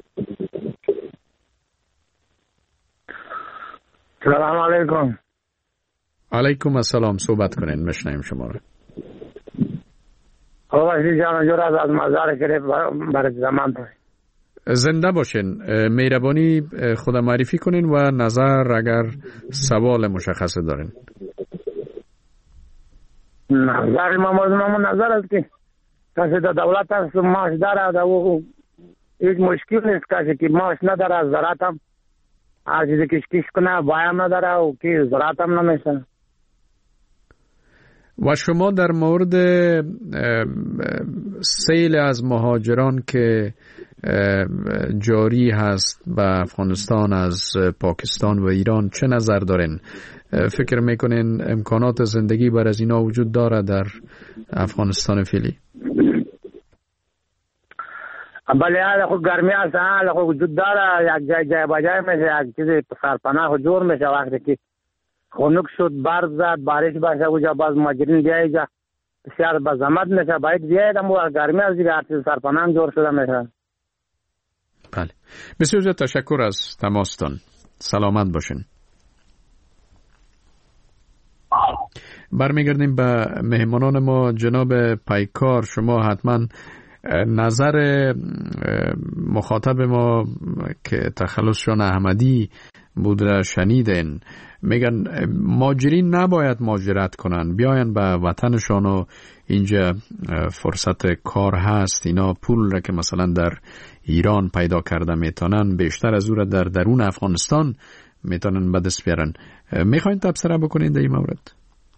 سلام علیکم. علیکم السلام. صحبت کنین، میشنویم شما رو. آقای جان جور از مزار گرفت برای زمان تو. زنده باشین. مهربانی خود معرفی کنین و نظر اگر سوال مشخص دارین. نظر ما نظر است که کسی در دولت هست معاش داره و هیچ مشکل نیست. کسی که معاش نداره از زراعت هم هر چیزی کش کنه بایم نداره و که زراعت هم نمیشه. و شما در مورد سیل از مهاجران که جاری هست به افغانستان از پاکستان و ایران چه نظر دارین؟ فکر میکنین امکانات زندگی بر از اینا وجود داره در افغانستان فعلی؟ بله حال خود گرمی هست، حال خود وجود داره. یک جای بجای میشه، یک چیزی سرپناه خود جور میشه. وقتی که خنک شد، برف زد، بارش باشه اونجا باز مهاجرین بیایی جا بسیار به زحمت میشه، باید بیاید اما گرمی از دیگه هر چیز سرپناه هم جور شده میشه. بله بسیار تشکر از تماستان. سلامت باشین. برمیگردیم به مهمانان ما. جناب پیکار، شما حتما نظر مخاطب ما که تخلصشان احمدی بود را شنیدن. میگن مهاجرین نباید مهاجرت کنن، بیاین به وطنشان و اینجا فرصت کار هست. اینا پول را که مثلا در ایران پیدا کرده میتونن بیشتر از او را در درون افغانستان میتونن به دست بیارن. میخواین تبصره بکنین در این مورد؟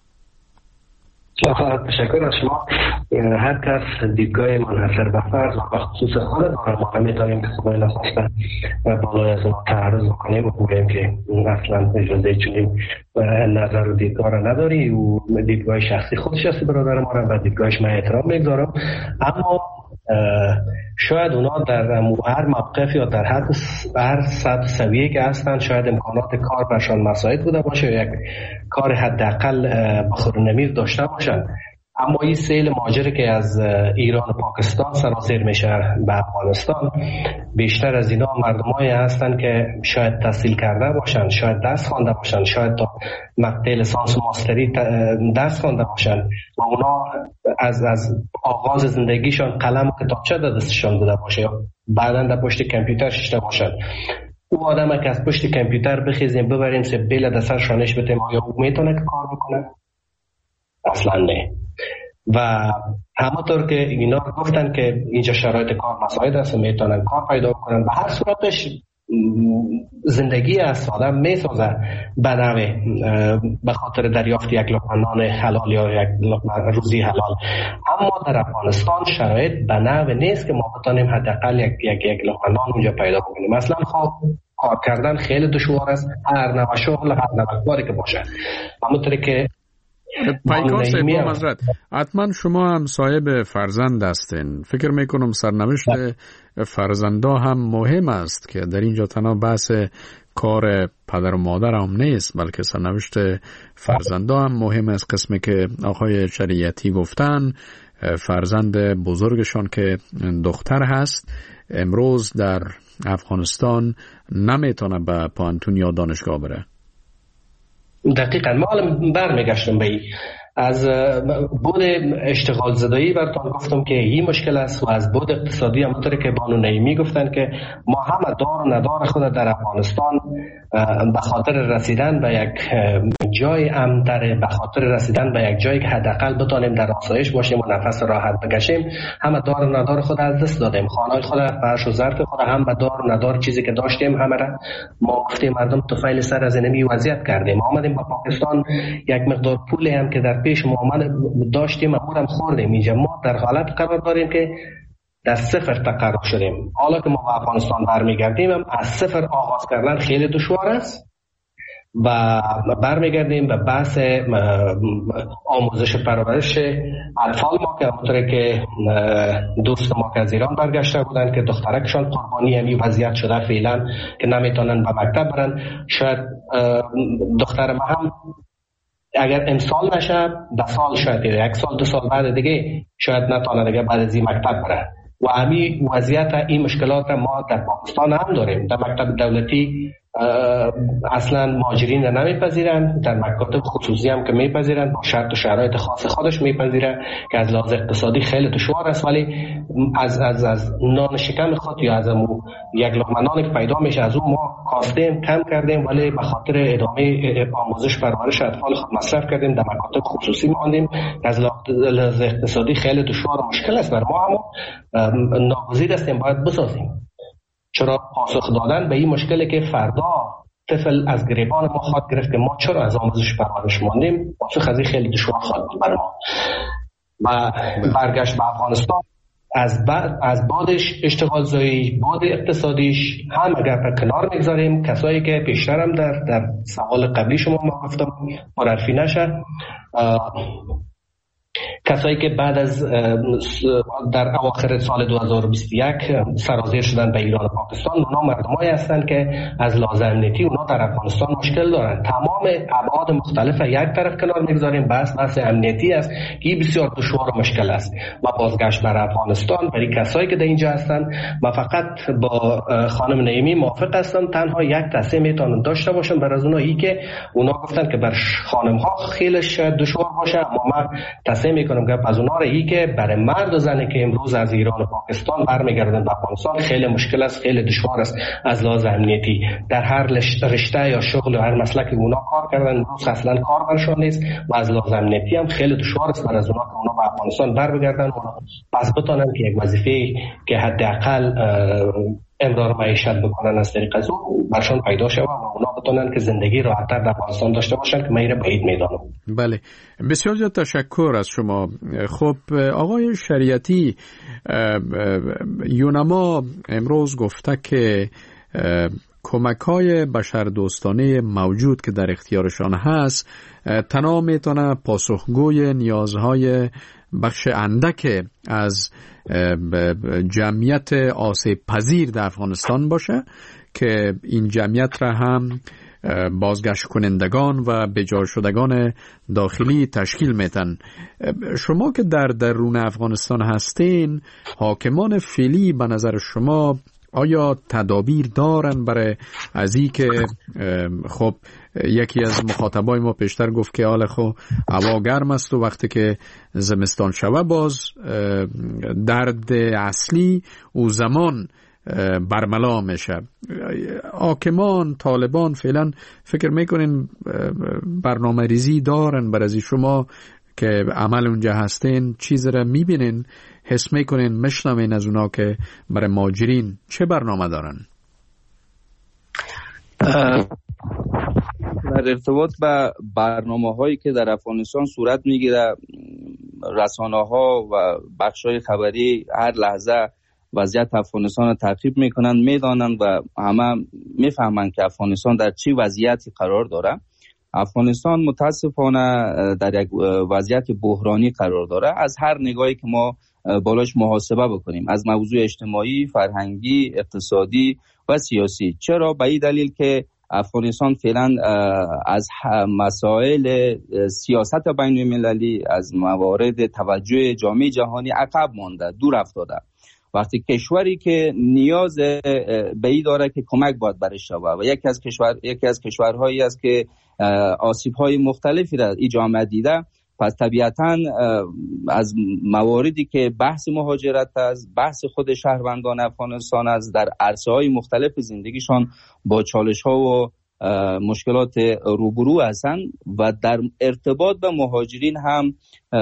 تشکر از شما. هر کس دیدگاه منحصر به فرد و خصوص خود داره. ما نمیتونیم که خود نخواسته بالای از ما تعرض کنیم و بگوییم که اصلا اجازه چنین نظر و دیدگاه را نداری و دیدگاه شخصی خودش هستی برادر ما را و دیدگاهش من احترام میگذارم. اما شاید اونا در هر موقف یا در هر سطح سویه که هستن شاید امکانات کار برشان مساعد بوده باشه، یک کار حداقل بخورنمیر داشته باشن. اما این سیل مهاجر که از ایران و پاکستان سرازیر میشه به افغانستان، بیشتر از اینا مردمایی هستن که شاید تحصیل کرده باشن، شاید درس خوانده باشن، شاید تا مقطع لیسانس و ماستری درس خوانده باشن و اونا از آغاز زندگیشان قلم و کتابچه در دستشان بوده باشه یا بعداً در پشت کامپیوتر شیشته باشن. او آدم که از پشت کامپیوتر بخیزیم ببریم سبیل در سر شانش بتیم آیا او میتونه که کار بکنه؟ اصلا نه. و همونطور که اینا گفتن که اینجا شرایط کار مساعد است و میتونن کار پیدا کنن، به هر صورتش زندگی از آدم میسازه به نوع به خاطر دریافت یک لقمه نان حلال یا یک لقمه روزی حلال. اما در افغانستان شرایط به نوع نیست که ما بتونیم حداقل یک لقمه نان اونجا پیدا کنیم. مثلا کار کردن خیلی دشوار است، هر نوع شغل، هر نوع کاری که باشه. همونطوری که پیکار صاحب با مزرد حتما شما هم صاحب فرزند هستین، فکر میکنم سرنوشت فرزندا هم مهم است که در اینجا تنها بحث کار پدر و مادر هم نیست، بلکه سرنوشت فرزندا هم مهم است. قسمی که آقای شریعتی گفتن، فرزند بزرگشان که دختر هست امروز در افغانستان نمیتونه به پانتون یا دانشگاه بره. دقیقاً ما برمیگشتم به از بود اشتغال زدایی براتون گفتم که این مشکل است و از بود اقتصادی همونطوری که بانو نعیمی گفتن که ما همه دار و ندار خود در افغانستان به خاطر رسیدن به یک جای امن‌تر، به خاطر رسیدن به یک جایی که حداقل بتونیم در آسایش باشیم و نفس راحت بکشیم، همه دار و ندار خود از دست دادیم. خانه‌های خود، فرش و ظرف خود هم به دار و ندار چیزی که داشتیم همه را ما گفتیم مردم طفیل سر از اینمی وضعیت کردیم. آمدیم به پاکستان، یک مقدار پولی هم که در پیش معامله داشتیم امورم خوردیم. اینجا ما در حالت قرار داریم که در صفر تقرر شدیم. حالا که ما به افغانستان برمیگردیم از صفر آغاز کردن خیلی دشوار است و برمیگردیم به بحث آموزش پرورش اطفال ما که همونطوری که دوست ما که از ایران برگشته بودن که دخترکشان قربانی همین وضعیت شده فعلا که نمیتونن به مکتب برن. شاید دختر ما هم اگر امسال نشه 10 سال شاید 1 سال 2 سال بعد دیگه شاید نتونه دیگه بعد از این مکتب بره و همین وضعیت این مشکلات ما در پاکستان هم داریم. در مکتب دولتی اصلا مهاجرین نمیپذیرن، در مکاتب خصوصی هم که میپذیرن با شرط و شرایط خاص خودش میپذیرن که از لحاظ اقتصادی خیلی دشوار است، ولی از نان شکم خود یا از یک لقمه نانی که پیدا میشه از اون ما کاستیم کم کردیم، ولی به خاطر ادامه آموزش پرورش اطفال خود مصرف کردیم، در مکاتب خصوصی ماندیم. از لحاظ اقتصادی خیلی دشوار و مشکل است بر ما، اما ناگزیر هستیم باید بسازیم. چرا پاسخ دادن به این مشکلی که فردا طفل از گریبان ما خواهد گرفت که ما چرا از آموزش پرورش ماندیم، پاسخ از این خیلی دشوار خواهد بود برای ما. و برگشت به افغانستان از بادش اشتغال زایی، باد اقتصادیش هم اگر پر کنار میگذاریم، کسایی که پیشتر هم در سوال قبلی شما ما گفتم معرفی نشه، کسایی که بعد از در اواخر سال 2021 سرازیر شدن به ایران و پاکستان، اونا مردمایی هستند که از لحاظ امنیتی اونا در افغانستان مشکل دارن. تمام ابعاد مختلف یک طرف کنار میگذاریم، بحث امنیتی است که بسیار دشوار و مشکل است. و بازگشت بر افغانستان برای کسایی که در اینجا هستند، ما فقط با خانم نعیمی موافق هستم تنها یک تصمیم میتونن داشته باشن بر از اونایی که اونا گفتن که بر خانم ها خیلی دشوار باشه، اما من تصمیم میکنم که از اونها رایی که برای مرد و زنی که امروز از ایران و پاکستان برمیگردن به افغانستان خیلی مشکل است، خیلی دشوار است از لحاظ امنیتی. در هر رشته یا شغل و هر مسلکی اونا کار کردن امروز اصلا کار برشون نیست و از لحاظ امنیتی هم خیلی دشوار است برای اونها که اونا به افغانستان برمیگردن و پس بتونن که یک وظیفه که حداقل امرار معیشت بکنن از طریق از اون برشان پیدا شود و اونا بتونن که زندگی راحت‌تر در افغانستان داشته باشن که من بعید میدانم. بله، بسیار زیاد تشکر از شما. خب آقای شریعتی، یونما امروز گفته که کمک‌های بشردوستانه موجود که در اختیارشان هست تنها میتونه پاسخگوی نیازهای بخش اندک از جمعیت آسیب پذیر در افغانستان باشه که این جمعیت را هم بازگشت کنندگان و بجا شدگان داخلی تشکیل میتن. شما که در درون افغانستان هستین، حاکمان فعلی به نظر شما آیا تدابیر دارن برای از این که خب یکی از مخاطبای ما پیشتر گفت که حال خب هوا گرم است و وقتی که زمستان شوه باز درد اصلی او زمان برملا میشه. حاکمان طالبان فعلا فکر میکنین برنامه ریزی دارن برای شما که عمل اونجا هستین، چیز را میبینین، حس میکنین، مشنوین از اونا که برای مهاجرین چه برنامه دارن؟ در ارتباط به برنامه هایی که در افغانستان صورت میگیره، رسانه ها و بخش های خبری هر لحظه وضعیت افغانستان را تعقیب میکنن، میدانند و همه میفهمند که افغانستان در چه وضعیتی قرار داره. افغانستان متاسفانه در یک وضعیت بحرانی قرار داره از هر نگاهی که ما بالاش محاسبه بکنیم، از موضوع اجتماعی، فرهنگی، اقتصادی و سیاسی. چرا؟ به این دلیل که افغانستان فعلا از مسائل سیاست بین المللی، از موارد توجه جامعه جهانی عقب مانده، دور افتاده. وقتی کشوری که نیاز به این داره که کمک باید برش شود و یکی از کشورهایی است که آسیب‌های مختلفی را این جامعه دیده، پس طبیعتاً از مواردی که بحث مهاجرت است، بحث خود شهروندان افغانستان است، در عرصه‌های مختلف زندگیشان با چالش‌ها و مشکلات روبرو هستند و در ارتباط به مهاجرین هم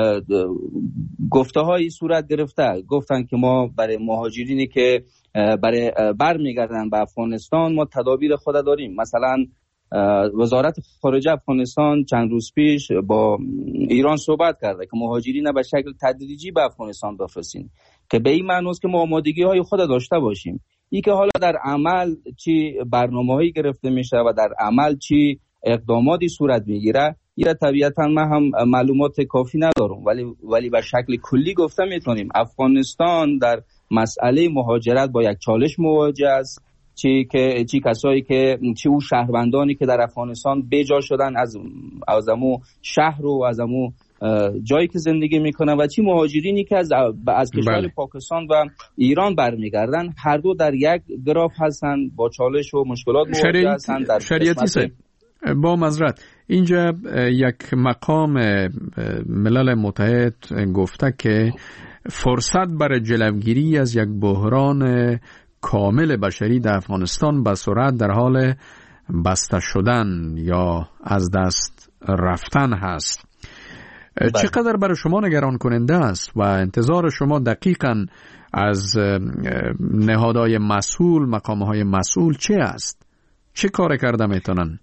گفته‌هایی صورت گرفته. گفتن که ما برای مهاجرینی که برمیگردن به افغانستان ما تدابیر خود داریم. مثلا وزارت خارجه افغانستان چند روز پیش با ایران صحبت کرده که مهاجرین به شکل تدریجی به افغانستان بفرستین، که به این معنی است که ما آمادگی های خود داشته باشیم. این که حالا در عمل چی برنامه‌هایی گرفته میشه و در عمل چی اقداماتی صورت میگیره، یا طبیعتا من هم معلومات کافی ندارم، ولی به شکل کلی گفته میتونیم افغانستان در مسئله مهاجرت با یک چالش مواجه است. چی کسایی که او شهروندانی که در افغانستان بیجا شدن از امو شهر و از امو جایی که زندگی میکنن و چی مهاجرینی که از کشور پاکستان و ایران برمیگردن، هر دو در یک گراف هستن، با چالش و مشکلات مواجه هستن. در شریعتی با معذرت، اینجا یک مقام ملل متحد گفته که فرصت برای جلوگیری از یک بحران کامل بشری در افغانستان به سرعت در حال بسته شدن یا از دست رفتن هست. چقدر برای شما نگران کننده است و انتظار شما دقیقاً از نهادهای مسئول، مقامهای مسئول چه است؟ چه کار کرده میتونن؟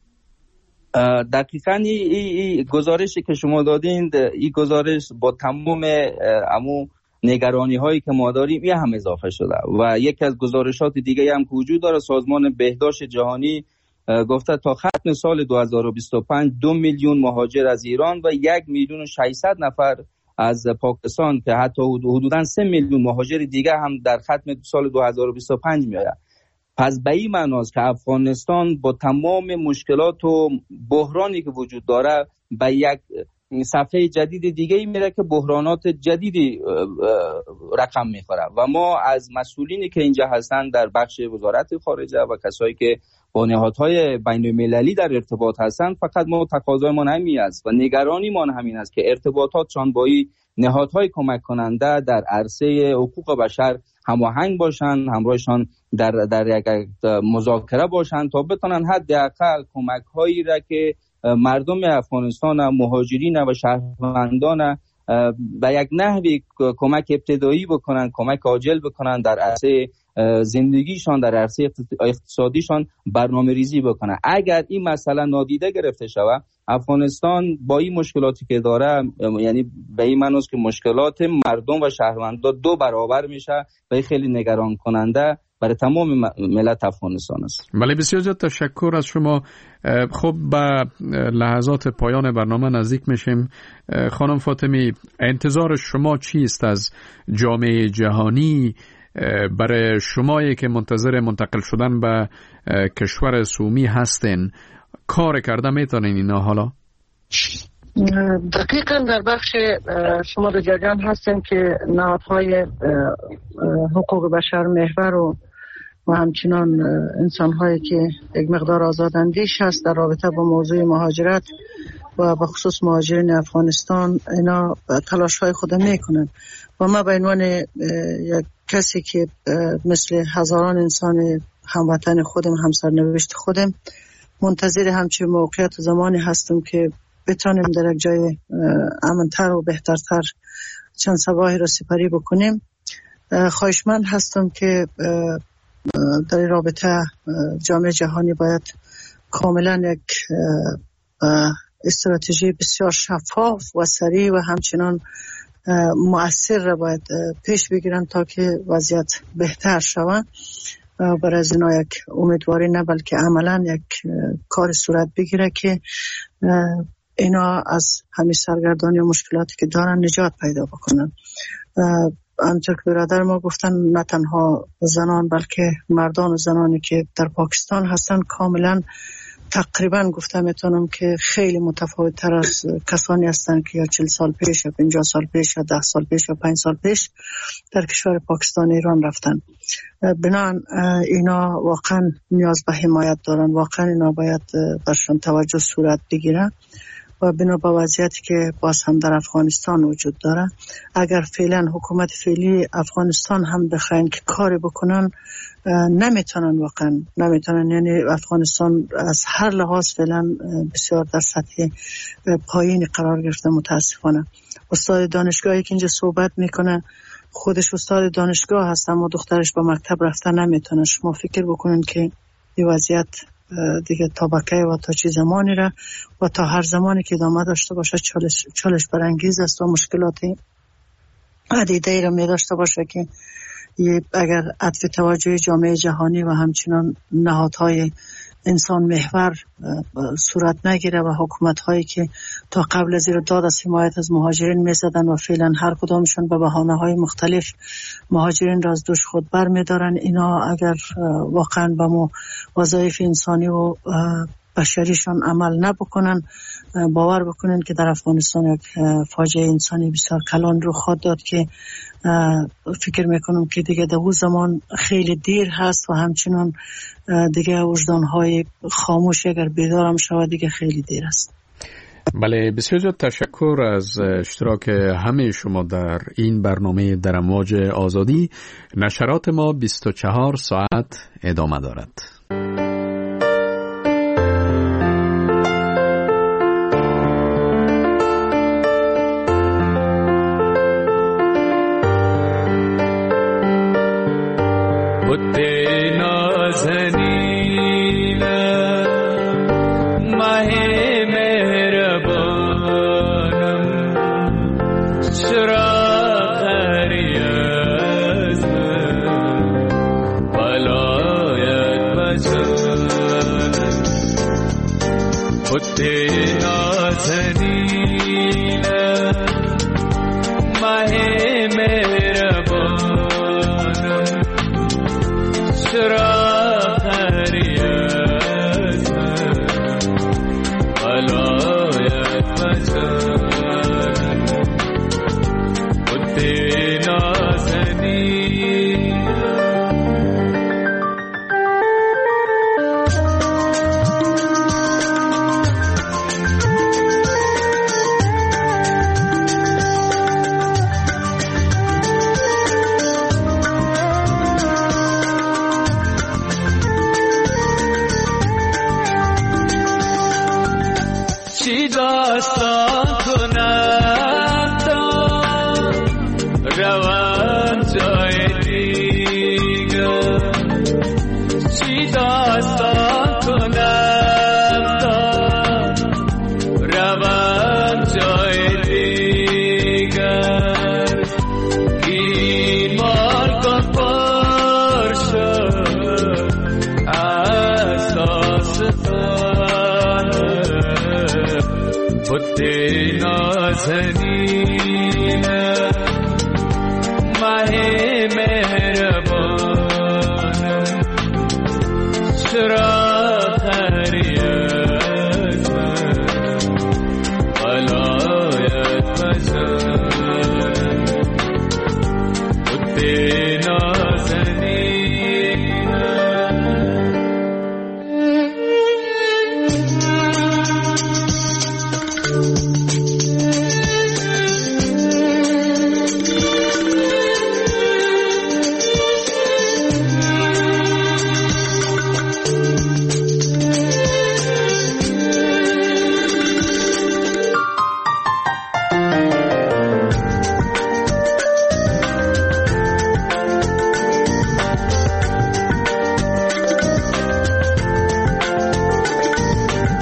دقیقاً این گزارشی که شما دادین، این گزارش با تمام نگرانی هایی که ما داریم این هم اضافه شده و یکی از گزارشات دیگه هم که وجود داره، سازمان بهداشت جهانی گفته تا ختم سال 2025 2 میلیون مهاجر از ایران و 1,600,000 از پاکستان که حتی حدوداً 3 میلیون مهاجر دیگه هم در ختم سال 2025 میآید. پس به این معنی است که افغانستان با تمام مشکلات و بحرانی که وجود داره به یک صفحه جدید دیگه میره که بحرانات جدیدی رقم میخوره و ما از مسئولینی که اینجا هستن در بخش وزارت خارجه و کسایی که با نهادهای بین المللی در ارتباط هستن، فقط ما تقاضایمان همین است و نگرانیمان همین است که ارتباطاتشان با این نهادهای کمک کننده در عرصه حقوق بشر هماهنگ باشن، همراهشان در یک مذاکره باشن تا بتونن حداقل کمک هایی را که مردم افغانستان، مهاجرین و شهروندان به یک نحوی کمک ابتدایی بکنن، کمک عاجل بکنن در عرصه زندگیشان، در عرصه اقتصادیشان برنامه ریزی بکنن. اگر این مسئله نادیده گرفته شود، افغانستان با این مشکلاتی که داره، یعنی به این معنی است که مشکلات مردم و شهروندان 2 برابر میشه و خیلی نگران کننده برای تمام ملت افغانستان است. بله، بسیار زیاد تشکر از شما. خب به لحظات پایان برنامه نزدیک میشیم. خانم فاطمی، انتظار شما چیست از جامعه جهانی برای شمایی که منتظر منتقل شدن به کشور سومی هستین؟ کار کرده میتونین اینا حالا؟ دقیقا در بخش شما در جریان هستیم که نهادهای حقوق بشر محور و همچنان انسان‌هایی که یک مقدار آزاداندیش هست در رابطه با موضوع مهاجرت و به خصوص مهاجرین افغانستان، اینا تلاش‌های خود میکنن و ما به عنوان یک کسی که مثل هزاران انسان هموطن خودم، همسرنوشت خودم، منتظر همچین موقعیت و زمانی هستم که بتانیم در یک جای امن‌تر و بهترتر چند صباحی را سپری بکنیم. خواهشمند هستم که در این رابطه جامعه جهانی باید کاملا یک استراتژی بسیار شفاف و سریع و همچنان مؤثر را باید پیش بگیرن تا که وضعیت بهتر شود. برای از اینا یک امیدواری نه بلکه عملا یک کار صورت بگیره که اینا از همین سرگردانی و مشکلاتی که دارن نجات پیدا بکنن. همونطور که برادر ما گفتن نه تنها زنان بلکه مردان و زنانی که در پاکستان هستن کاملا تقریبا گفته میتونم که خیلی متفاوت تر از کسانی هستن که یا 40 سال پیش یا 50 سال پیش یا 10 سال پیش یا 5 سال پیش در کشور پاکستان ایران رفتن. بنان اینا واقعا نیاز به حمایت دارن، واقعا اینا باید برشان توجه صورت بگیره و بنا به وضعیتی که باز هم در افغانستان وجود داره اگر فعلا حکومت فعلی افغانستان هم بخواین که کاری بکنن نمیتونن، واقعا نمیتونن. یعنی افغانستان از هر لحاظ فعلا بسیار در سطح پایینی قرار گرفته متاسفانه. استاد دانشگاهی که اینجا صحبت میکنه خودش استاد دانشگاه هست اما دخترش به مکتب رفته نمیتونه. شما فکر بکنین که این وضعیت دیگه تا بکی و تا چی زمانی را و تا هر زمانی که ادامه داشته باشه چالش برانگیز است و مشکلاتی عدیده را می داشته باشه که اگر عطف توجه جامعه جهانی و همچنان نهادهای انسان محور صورت نگیره و حکومت هایی که تا قبل از این داد از حمایت از مهاجرین می زدن و فعلا هر کدامشون به بهانه های مختلف مهاجرین را از دوش خود بر می دارن، اینا اگر واقعا به وظایف انسانی و بشریشان عمل نبکنن باور بکنن که در افغانستان یک فاجعه انسانی بسیار کلان رو خواهد داد که فکر میکنم که دیگه در اون زمان خیلی دیر هست و همچنان دیگه وجدانهای خاموش اگر بیدار هم شود دیگه خیلی دیر است. بله، بسیار زیاد تشکر از اشتراک همه شما در این برنامه در امواج آزادی. نشرات ما 24 ساعت ادامه دارد.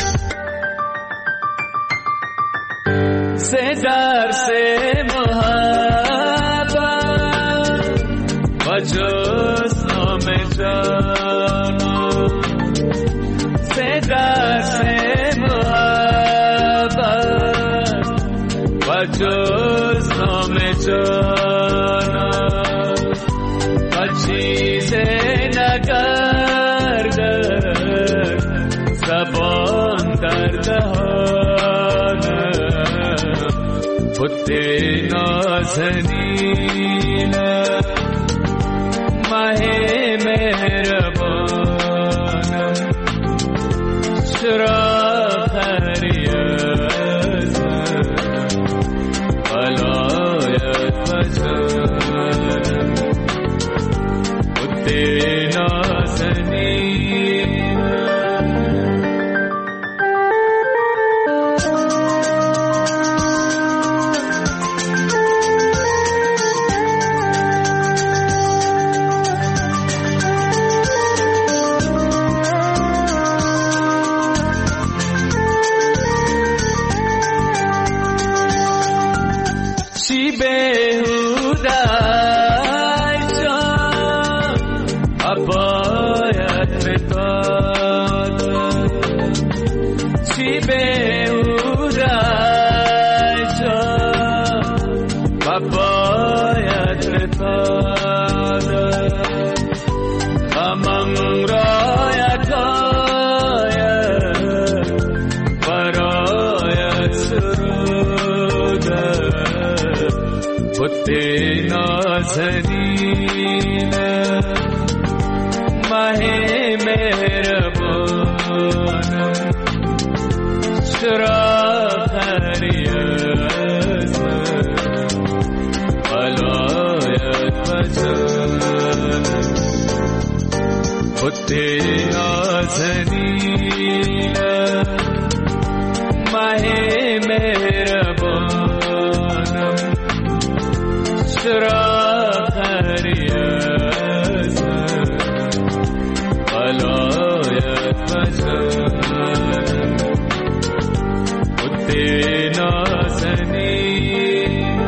से डर से मोहब्बत در دهانم خود نازنینم ماه مهربانم چرا فریادم ولایت بجانم خود نازنینم نازنینم ماه مهربانم چرا فریادم ولایت بجانم خود نازنینم ماه مهربانم چرا ولایت بجانم خود نازنینم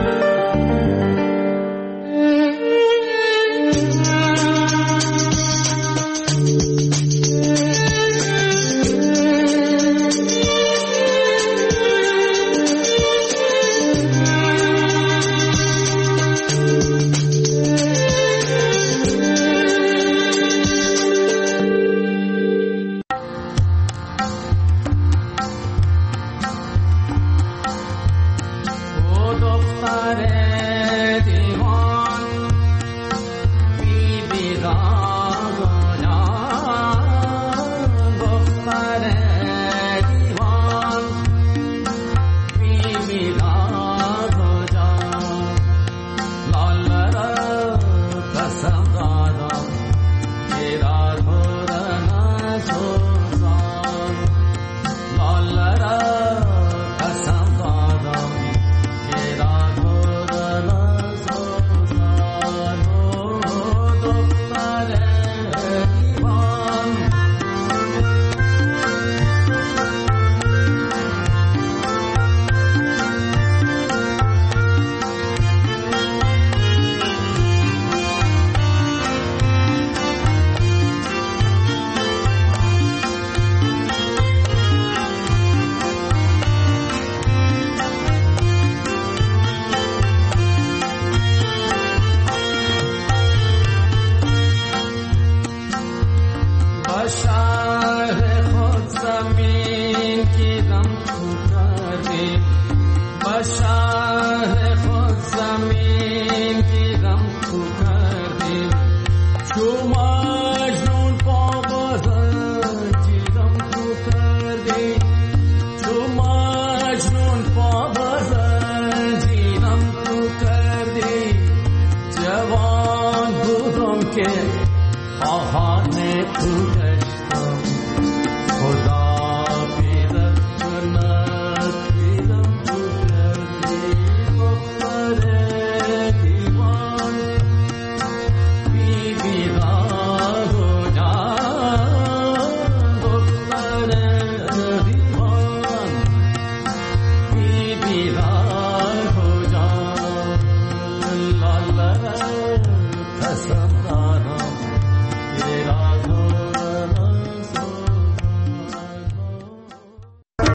के आहाने